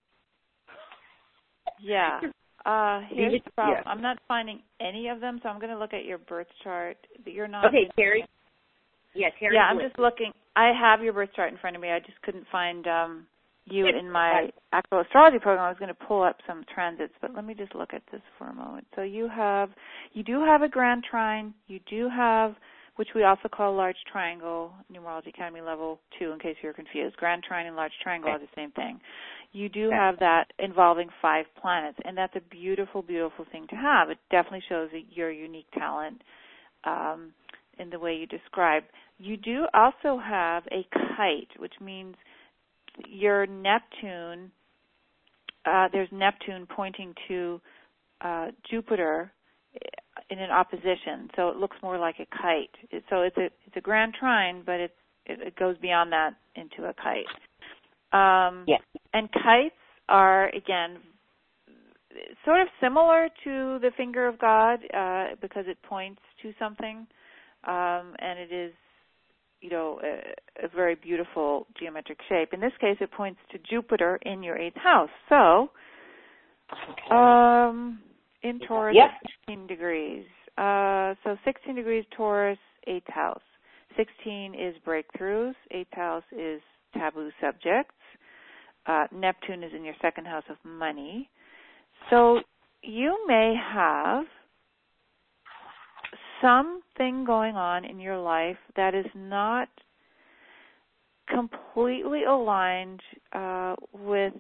Yeah. Uh, here's Diva, the problem. yeah. I'm not finding any of them, so I'm going to look at your birth chart. You're not. Okay, Terry. Yeah, Terry. Yeah, I'm Blake. just looking. I have your birth chart in front of me. I just couldn't find um, you in my actual astrology program. I was going to pull up some transits, but let me just look at this for a moment. So you have, you do have a grand trine. You do have, which we also call large triangle, Numerology Academy level two, in case you're confused. Grand trine and large triangle are the same thing. You do have that involving five planets, and that's a beautiful, beautiful thing to have. It definitely shows your unique talent um, in the way you describe. You do also have a kite, which means your Neptune, uh, there's Neptune pointing to uh, Jupiter in an opposition, so it looks more like a kite. It, so it's a it's a grand trine, but it's, it, it goes beyond that into a kite. Um, yeah. And kites are, again, sort of similar to the finger of God uh, because it points to something, um, and it is, you know, a, a very beautiful geometric shape. In this case, it points to Jupiter in your eighth house. So, okay. um, in Taurus, yep. sixteen degrees. Uh, so sixteen degrees Taurus, eighth house. sixteen is breakthroughs. eighth house is taboo subjects. Uh, Neptune is in your second house of money. So you may have something going on in your life that is not completely aligned uh, with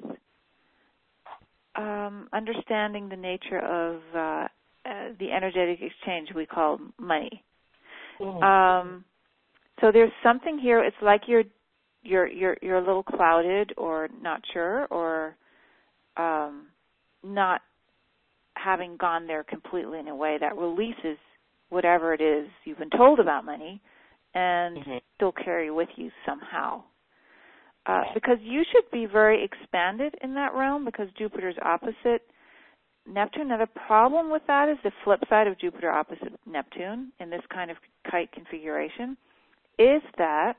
um, understanding the nature of uh, uh, the energetic exchange we call money. Mm-hmm. Um, so there's something here. It's like you're you're you're you're a little clouded, or not sure, or um, not having gone there completely in a way that releases whatever it is you've been told about money, and mm-hmm. still carry with you somehow. Uh, because you should be very expanded in that realm, because Jupiter's opposite Neptune. Now, the problem with that is the flip side of Jupiter opposite Neptune in this kind of kite configuration is that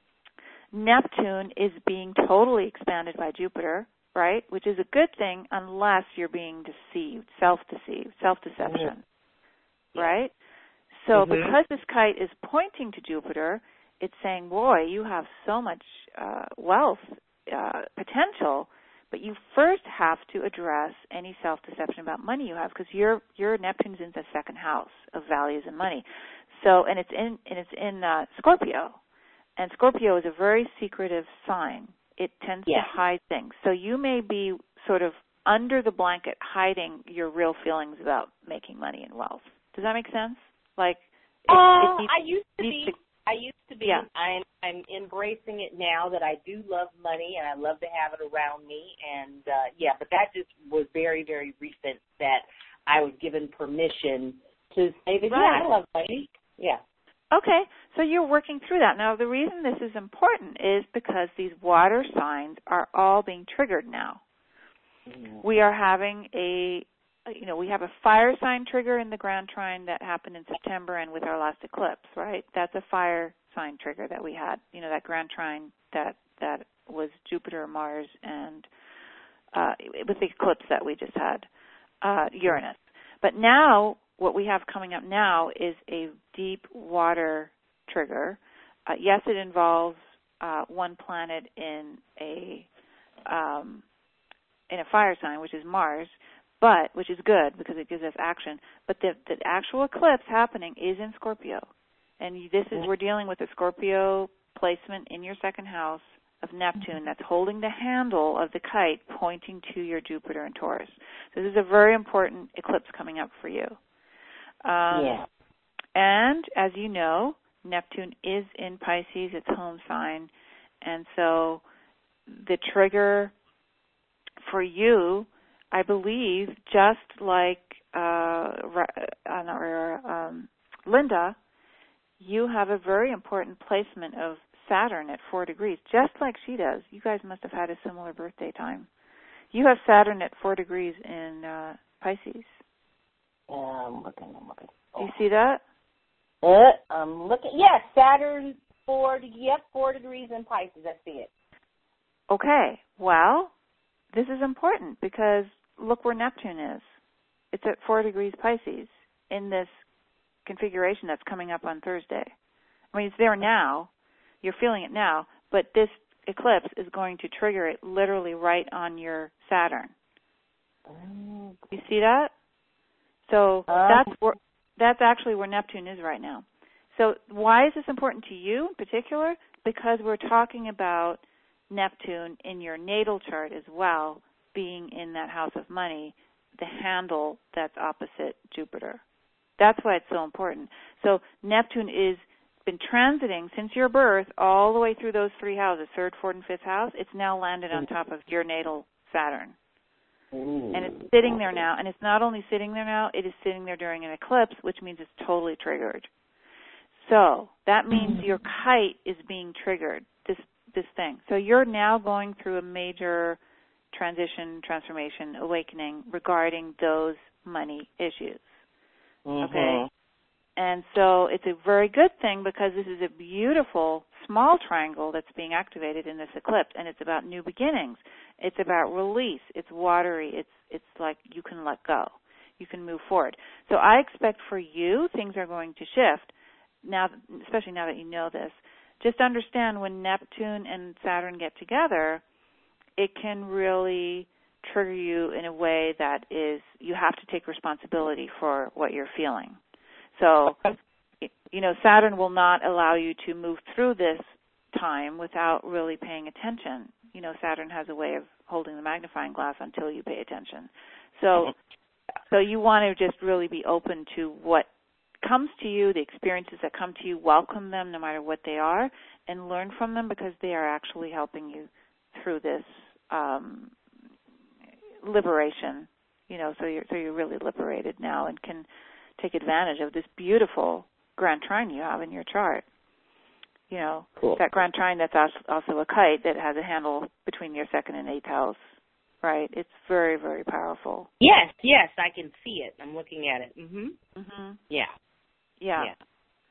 Neptune is being totally expanded by Jupiter, right, which is a good thing unless you're being deceived, self-deceived, self-deception, mm-hmm. right? So mm-hmm. because this kite is pointing to Jupiter, it's saying, boy, you have so much uh, wealth uh, potential, but you first have to address any self-deception about money you have, because your your Neptune's in the second house of values and money. So, and it's in and it's in uh, Scorpio, and Scorpio is a very secretive sign. It tends yeah. to hide things. So you may be sort of under the blanket hiding your real feelings about making money and wealth. Does that make sense? Like, it, uh, it needs, I used to be. To, I used to be. Yeah. I'm, I'm embracing it now that I do love money and I love to have it around me. And uh, yeah, but that just was very, very recent that I was given permission to say that. Right. Yeah, I love money. Yeah. Okay, so you're working through that. Now, the reason this is important is because these water signs are all being triggered now. Mm-hmm. We are having a, you know, we have a fire sign trigger in the Grand Trine that happened in September and with our last eclipse, right? That's a fire sign trigger that we had, you know, that Grand Trine that, that was Jupiter, Mars, and uh, with the eclipse that we just had, uh, Uranus. But now, what we have coming up now is a deep water trigger. Uh, yes, it involves uh, one planet in a um, in a fire sign, which is Mars, but which is good because it gives us action. But the, the actual eclipse happening is in Scorpio, and this is we're dealing with a Scorpio placement in your second house of Neptune that's holding the handle of the kite, pointing to your Jupiter and Taurus. So this is a very important eclipse coming up for you. Um, yeah. And, as you know, Neptune is in Pisces, its home sign, and so the trigger for you, I believe, just like uh, um, Linda, you have a very important placement of Saturn at four degrees, just like she does. You guys must have had a similar birthday time. You have Saturn at four degrees in uh, Pisces. Um, looking, I'm looking. Oh. Do you see that? Uh, I'm looking. Yes, Saturn four. Yep, four degrees in Pisces. I see it. Okay. Well, this is important because look where Neptune is. It's at four degrees Pisces in this configuration that's coming up on Thursday. I mean, it's there now. You're feeling it now, but this eclipse is going to trigger it literally right on your Saturn. Um, You see that? So um, that's where, that's actually where Neptune is right now. So why is this important to you in particular? Because we're talking about Neptune in your natal chart as well, being in that house of money, the handle that's opposite Jupiter. That's why it's so important. So Neptune is been transiting since your birth all the way through those three houses, third, fourth, and fifth house. It's now landed on top of your natal Saturn. And it's sitting there now, and it's not only sitting there now, it is sitting there during an eclipse, which means it's totally triggered. So that means your kite is being triggered, this this thing. So you're now going through a major transition, transformation, awakening regarding those money issues. mm-hmm. Okay? And so it's a very good thing because this is a beautiful small triangle that's being activated in this eclipse, and it's about new beginnings. It's about release. It's watery. It's it's like you can let go. You can move forward. So I expect for you things are going to shift, now, especially now that you know this. Just understand when Neptune and Saturn get together, it can really trigger you in a way that is you have to take responsibility for what you're feeling. So, you know, Saturn will not allow you to move through this time without really paying attention. You know, Saturn has a way of holding the magnifying glass until you pay attention. So, so you want to just really be open to what comes to you, the experiences that come to you, welcome them no matter what they are, and learn from them because they are actually helping you through this um, liberation. You know, so you're so you're really liberated now and can take advantage of this beautiful grand trine you have in your chart. You know, cool. That grand trine that's also a kite that has a handle between your second and eighth house, right? It's very, very powerful. Yes, yes, I can see it. I'm looking at it. Mm-hmm. Mm-hmm. Yeah. Yeah. Yeah.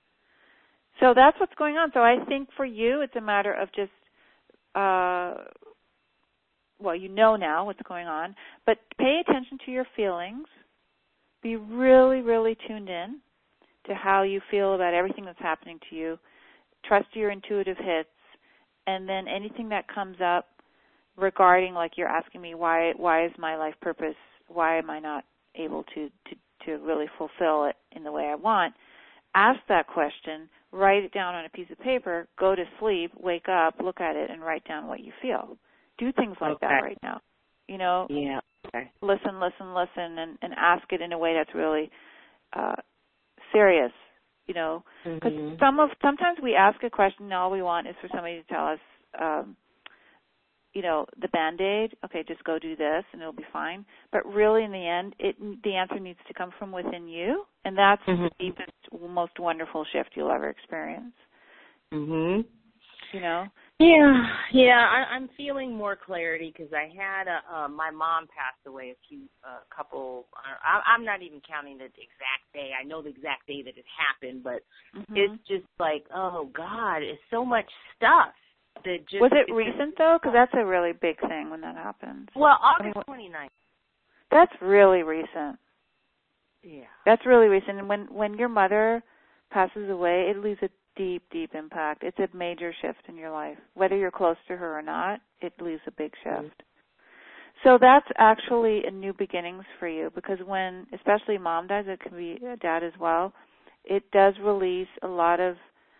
So that's what's going on. So I think for you it's a matter of just, uh, well, you know now what's going on, but pay attention to your feelings. Be really, really tuned in to how you feel about everything that's happening to you. Trust your intuitive hits, and then anything that comes up regarding, like you're asking me, why why is my life purpose, why am I not able to, to, to really fulfill it in the way I want, ask that question, write it down on a piece of paper, go to sleep, wake up, look at it, and write down what you feel. Do things like okay. that right now. You know, yeah. Okay. listen, listen, listen, and, and ask it in a way that's really uh, serious. You know, because mm-hmm. some of sometimes we ask a question and all we want is for somebody to tell us, um, you know, the Band-Aid. Okay, just go do this and it'll be fine. But really, in the end, it the answer needs to come from within you, and that's mm-hmm. the deepest, most wonderful shift you'll ever experience. Mhm. You know. Yeah, yeah. I, I'm feeling more clarity because I had a, uh, my mom passed away a few, a uh, couple. I, I'm not even counting the exact day. I know the exact day that it happened, but mm-hmm. it's just like, oh God, it's so much stuff. That just, was it recent though? Because that's a really big thing when that happens. Well, August I mean, twenty-ninth. That's really recent. Yeah. That's really recent. And when when your mother passes away, it leaves a deep, deep impact. It's a major shift in your life. Whether you're close to her or not, it leaves a big shift. Mm-hmm. So that's actually a new beginnings for you because when, especially mom dies, it can be a dad as well, it does release a lot of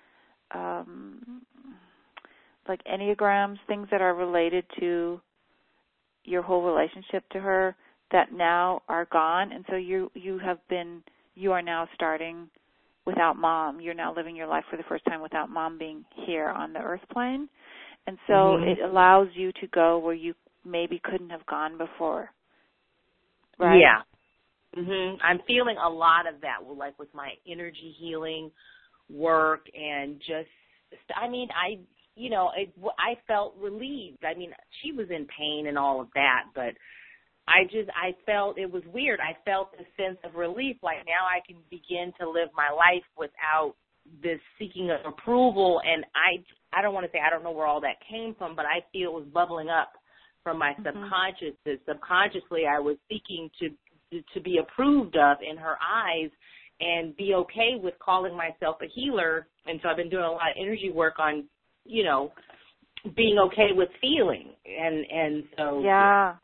um, like enneagrams, things that are related to your whole relationship to her that now are gone. And so you you have been, you are now starting without mom. You're now living your life for the first time without mom being here on the earth plane. And so mm-hmm. it allows you to go where you maybe couldn't have gone before. Right? Yeah. Mhm. I'm feeling a lot of that, like with my energy healing work and just, I mean, I, you know, it, I felt relieved. I mean, she was in pain and all of that, but I just, I felt it was weird. I felt a sense of relief. Like now I can begin to live my life without this seeking of approval. And I, I don't want to say I don't know where all that came from, but I feel it was bubbling up from my mm-hmm. subconscious. Subconsciously, I was seeking to, to, to be approved of in her eyes and be okay with calling myself a healer. And so I've been doing a lot of energy work on, you know, being okay with feeling. And, and so. Yeah.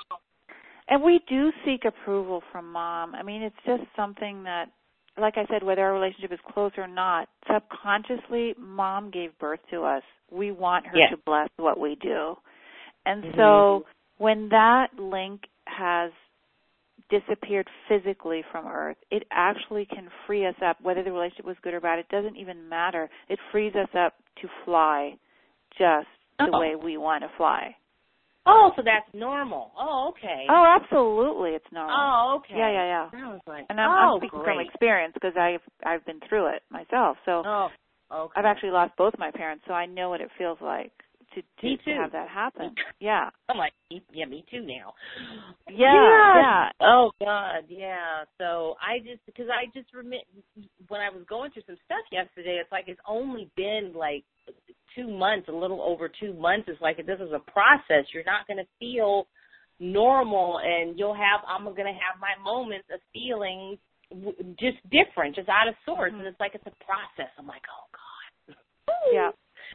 And we do seek approval from Mom. I mean, it's just something that, like I said, whether our relationship is close or not, subconsciously, Mom gave birth to us. We want her yeah. to bless what we do. And mm-hmm. so when that link has disappeared physically from Earth, it actually can free us up, whether the relationship was good or bad. It doesn't even matter. It frees us up to fly just oh. the way we want to fly. Oh, so that's normal. Oh, okay. Oh, absolutely, it's normal. Oh, okay. Yeah, yeah, yeah. I was like, and I'm, oh, I'm speaking great. from experience because I've I've been through it myself. So oh, okay. I've actually lost both my parents, so I know what it feels like to to, me too. to have that happen. Yeah. I'm like, yeah, me too now. Yeah, yeah. yeah. Oh God, yeah. So I just because I just remember when I was going through some stuff yesterday, it's like it's only been like two months, a little over two months. It's like this is a process. You're not going to feel normal, and you'll have. I'm going to have my moments of feeling just different, just out of sorts, mm-hmm. and it's like it's a process. I'm like, oh God. Yeah.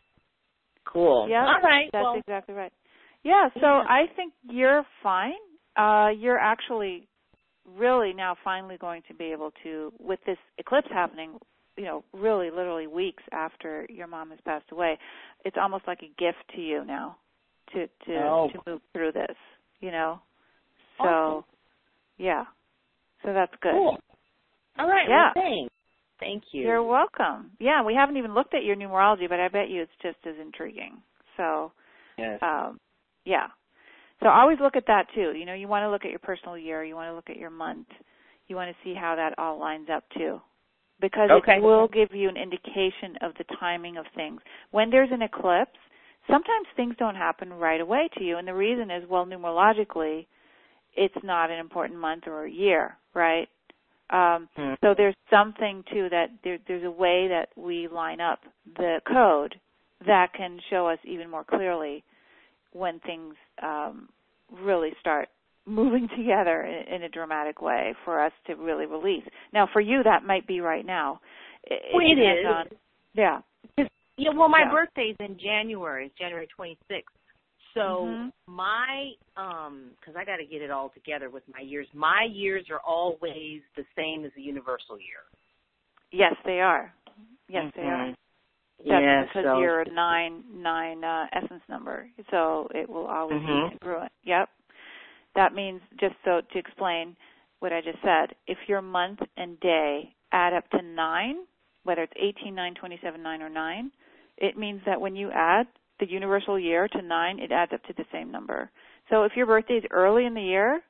Cool. Yeah. All right. That's well, exactly right. Yeah. So yeah. I think you're fine. Uh, you're actually really now finally going to be able to, with this eclipse happening, you know, really literally weeks after your mom has passed away, it's almost like a gift to you now to to, oh. to move through this, you know. So, awesome. yeah. So that's good. Cool. All right. Yeah. Well, thanks. Thank you. You're welcome. Yeah, we haven't even looked at your numerology, but I bet you it's just as intriguing. So, yes. um, yeah. So always look at that too. You know, you want to look at your personal year. You want to look at your month. You want to see how that all lines up too. Because okay. it will give you an indication of the timing of things. When there's an eclipse, sometimes things don't happen right away to you. And the reason is, well, numerologically, it's not an important month or a year, right? Um, mm-hmm. So there's something, too, that there, there's a way that we line up the code that can show us even more clearly when things um, really start moving together in, in a dramatic way for us to really release. Now, for you, that might be right now. It, well, it is. On, yeah. Yeah. Well, my yeah. birthday's in January. It's January twenty-sixth. So mm-hmm. my, um, because I got to get it all together with my years. My years are always the same as the universal year. Yes, they are. Yes, mm-hmm. they are. That's yeah, because so. you're a nine nine uh, essence number, so it will always mm-hmm. be congruent. Yep. That means, just so to explain what I just said, if your month and day add up to nine, whether it's eighteen, nine, twenty-seven, nine, or nine, it means that when you add the universal year to nine, it adds up to the same number. So if your birthday is early in the year,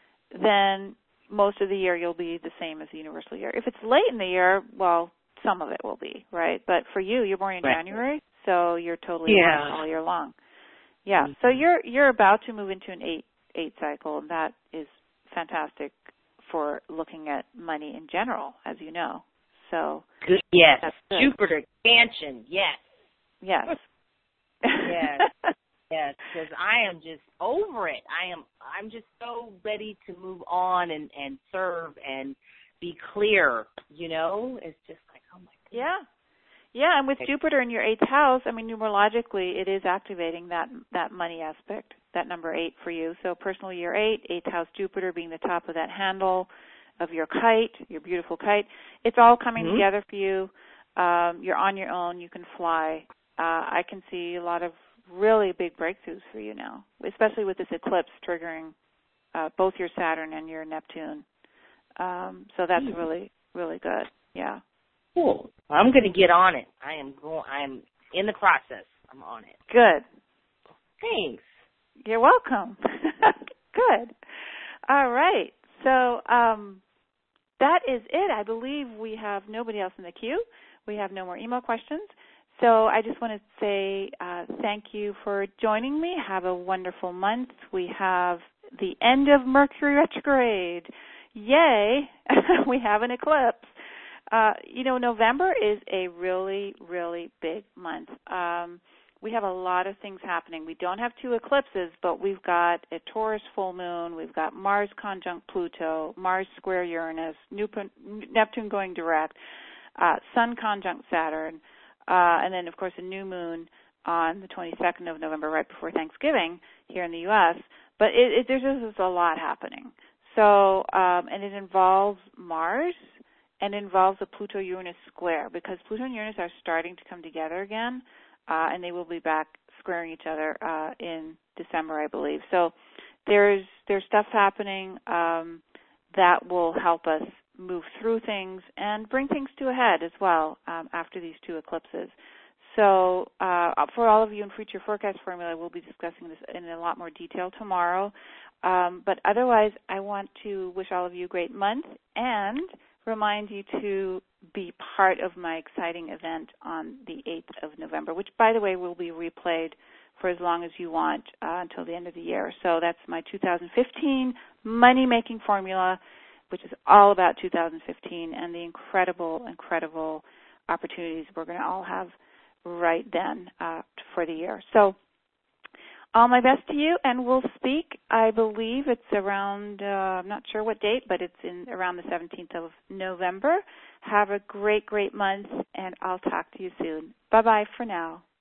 then most of the year you'll be the same as the universal year. If it's late in the year, well, some of it will be, right? But for you, you're born in right. January, so you're totally yeah. fine all year long. Yeah. Mm-hmm. So you're you're about to move into an eight eight cycle, and that is fantastic for looking at money in general, as you know. So good. Yes, that's good. Jupiter expansion. Yes. Yes. yes. Yes, because I am just over it. I am. I'm just so ready to move on and, and serve and be clear. You know, it's just like, oh my God. Yeah. Yeah, and with Jupiter in your eighth house, I mean, numerologically, it is activating that that money aspect, that number eight for you. So personal year eight, eighth house Jupiter being the top of that handle of your kite, your beautiful kite. It's all coming mm-hmm. together for you. Um, you're on your own. You can fly. Uh, I can see a lot of really big breakthroughs for you now, especially with this eclipse triggering uh, both your Saturn and your Neptune. Um, so that's mm-hmm. really, really good. Yeah. Cool. I'm going to get on it. I am going. I'm in the process. I'm on it. Good. Thanks. You're welcome. Good. All right. So um, that is it. I believe we have nobody else in the queue. We have no more email questions. So I just want to say uh, thank you for joining me. Have a wonderful month. We have the end of Mercury retrograde. Yay, we have an eclipse. Uh, you know, November is a really, really big month. Um, we have a lot of things happening. We don't have two eclipses, but we've got a Taurus full moon. We've got Mars conjunct Pluto, Mars square Uranus, Neptune going direct, uh, Sun conjunct Saturn, uh, and then, of course, a new moon on the twenty-second of November, right before Thanksgiving here in the U S But it, it, there's just a lot happening. So, um, and it involves Mars and it involves a Pluto-Uranus square because Pluto and Uranus are starting to come together again, uh, and they will be back squaring each other uh, in December, I believe. So there's there's stuff happening um, that will help us move through things and bring things to a head as well um, after these two eclipses. So uh, for all of you in Future Forecast Formula, we'll be discussing this in a lot more detail tomorrow. Um, but otherwise, I want to wish all of you a great month and remind you to be part of my exciting event on the eighth of November, which, by the way, will be replayed for as long as you want uh, until the end of the year. So that's my two thousand fifteen money-making formula, which is all about two thousand fifteen and the incredible, incredible opportunities we're going to all have right then uh, for the year. So all my best to you, and we'll speak, I believe it's around, uh, I'm not sure what date, but it's in around the seventeenth of November. Have a great, great month, and I'll talk to you soon. Bye-bye for now.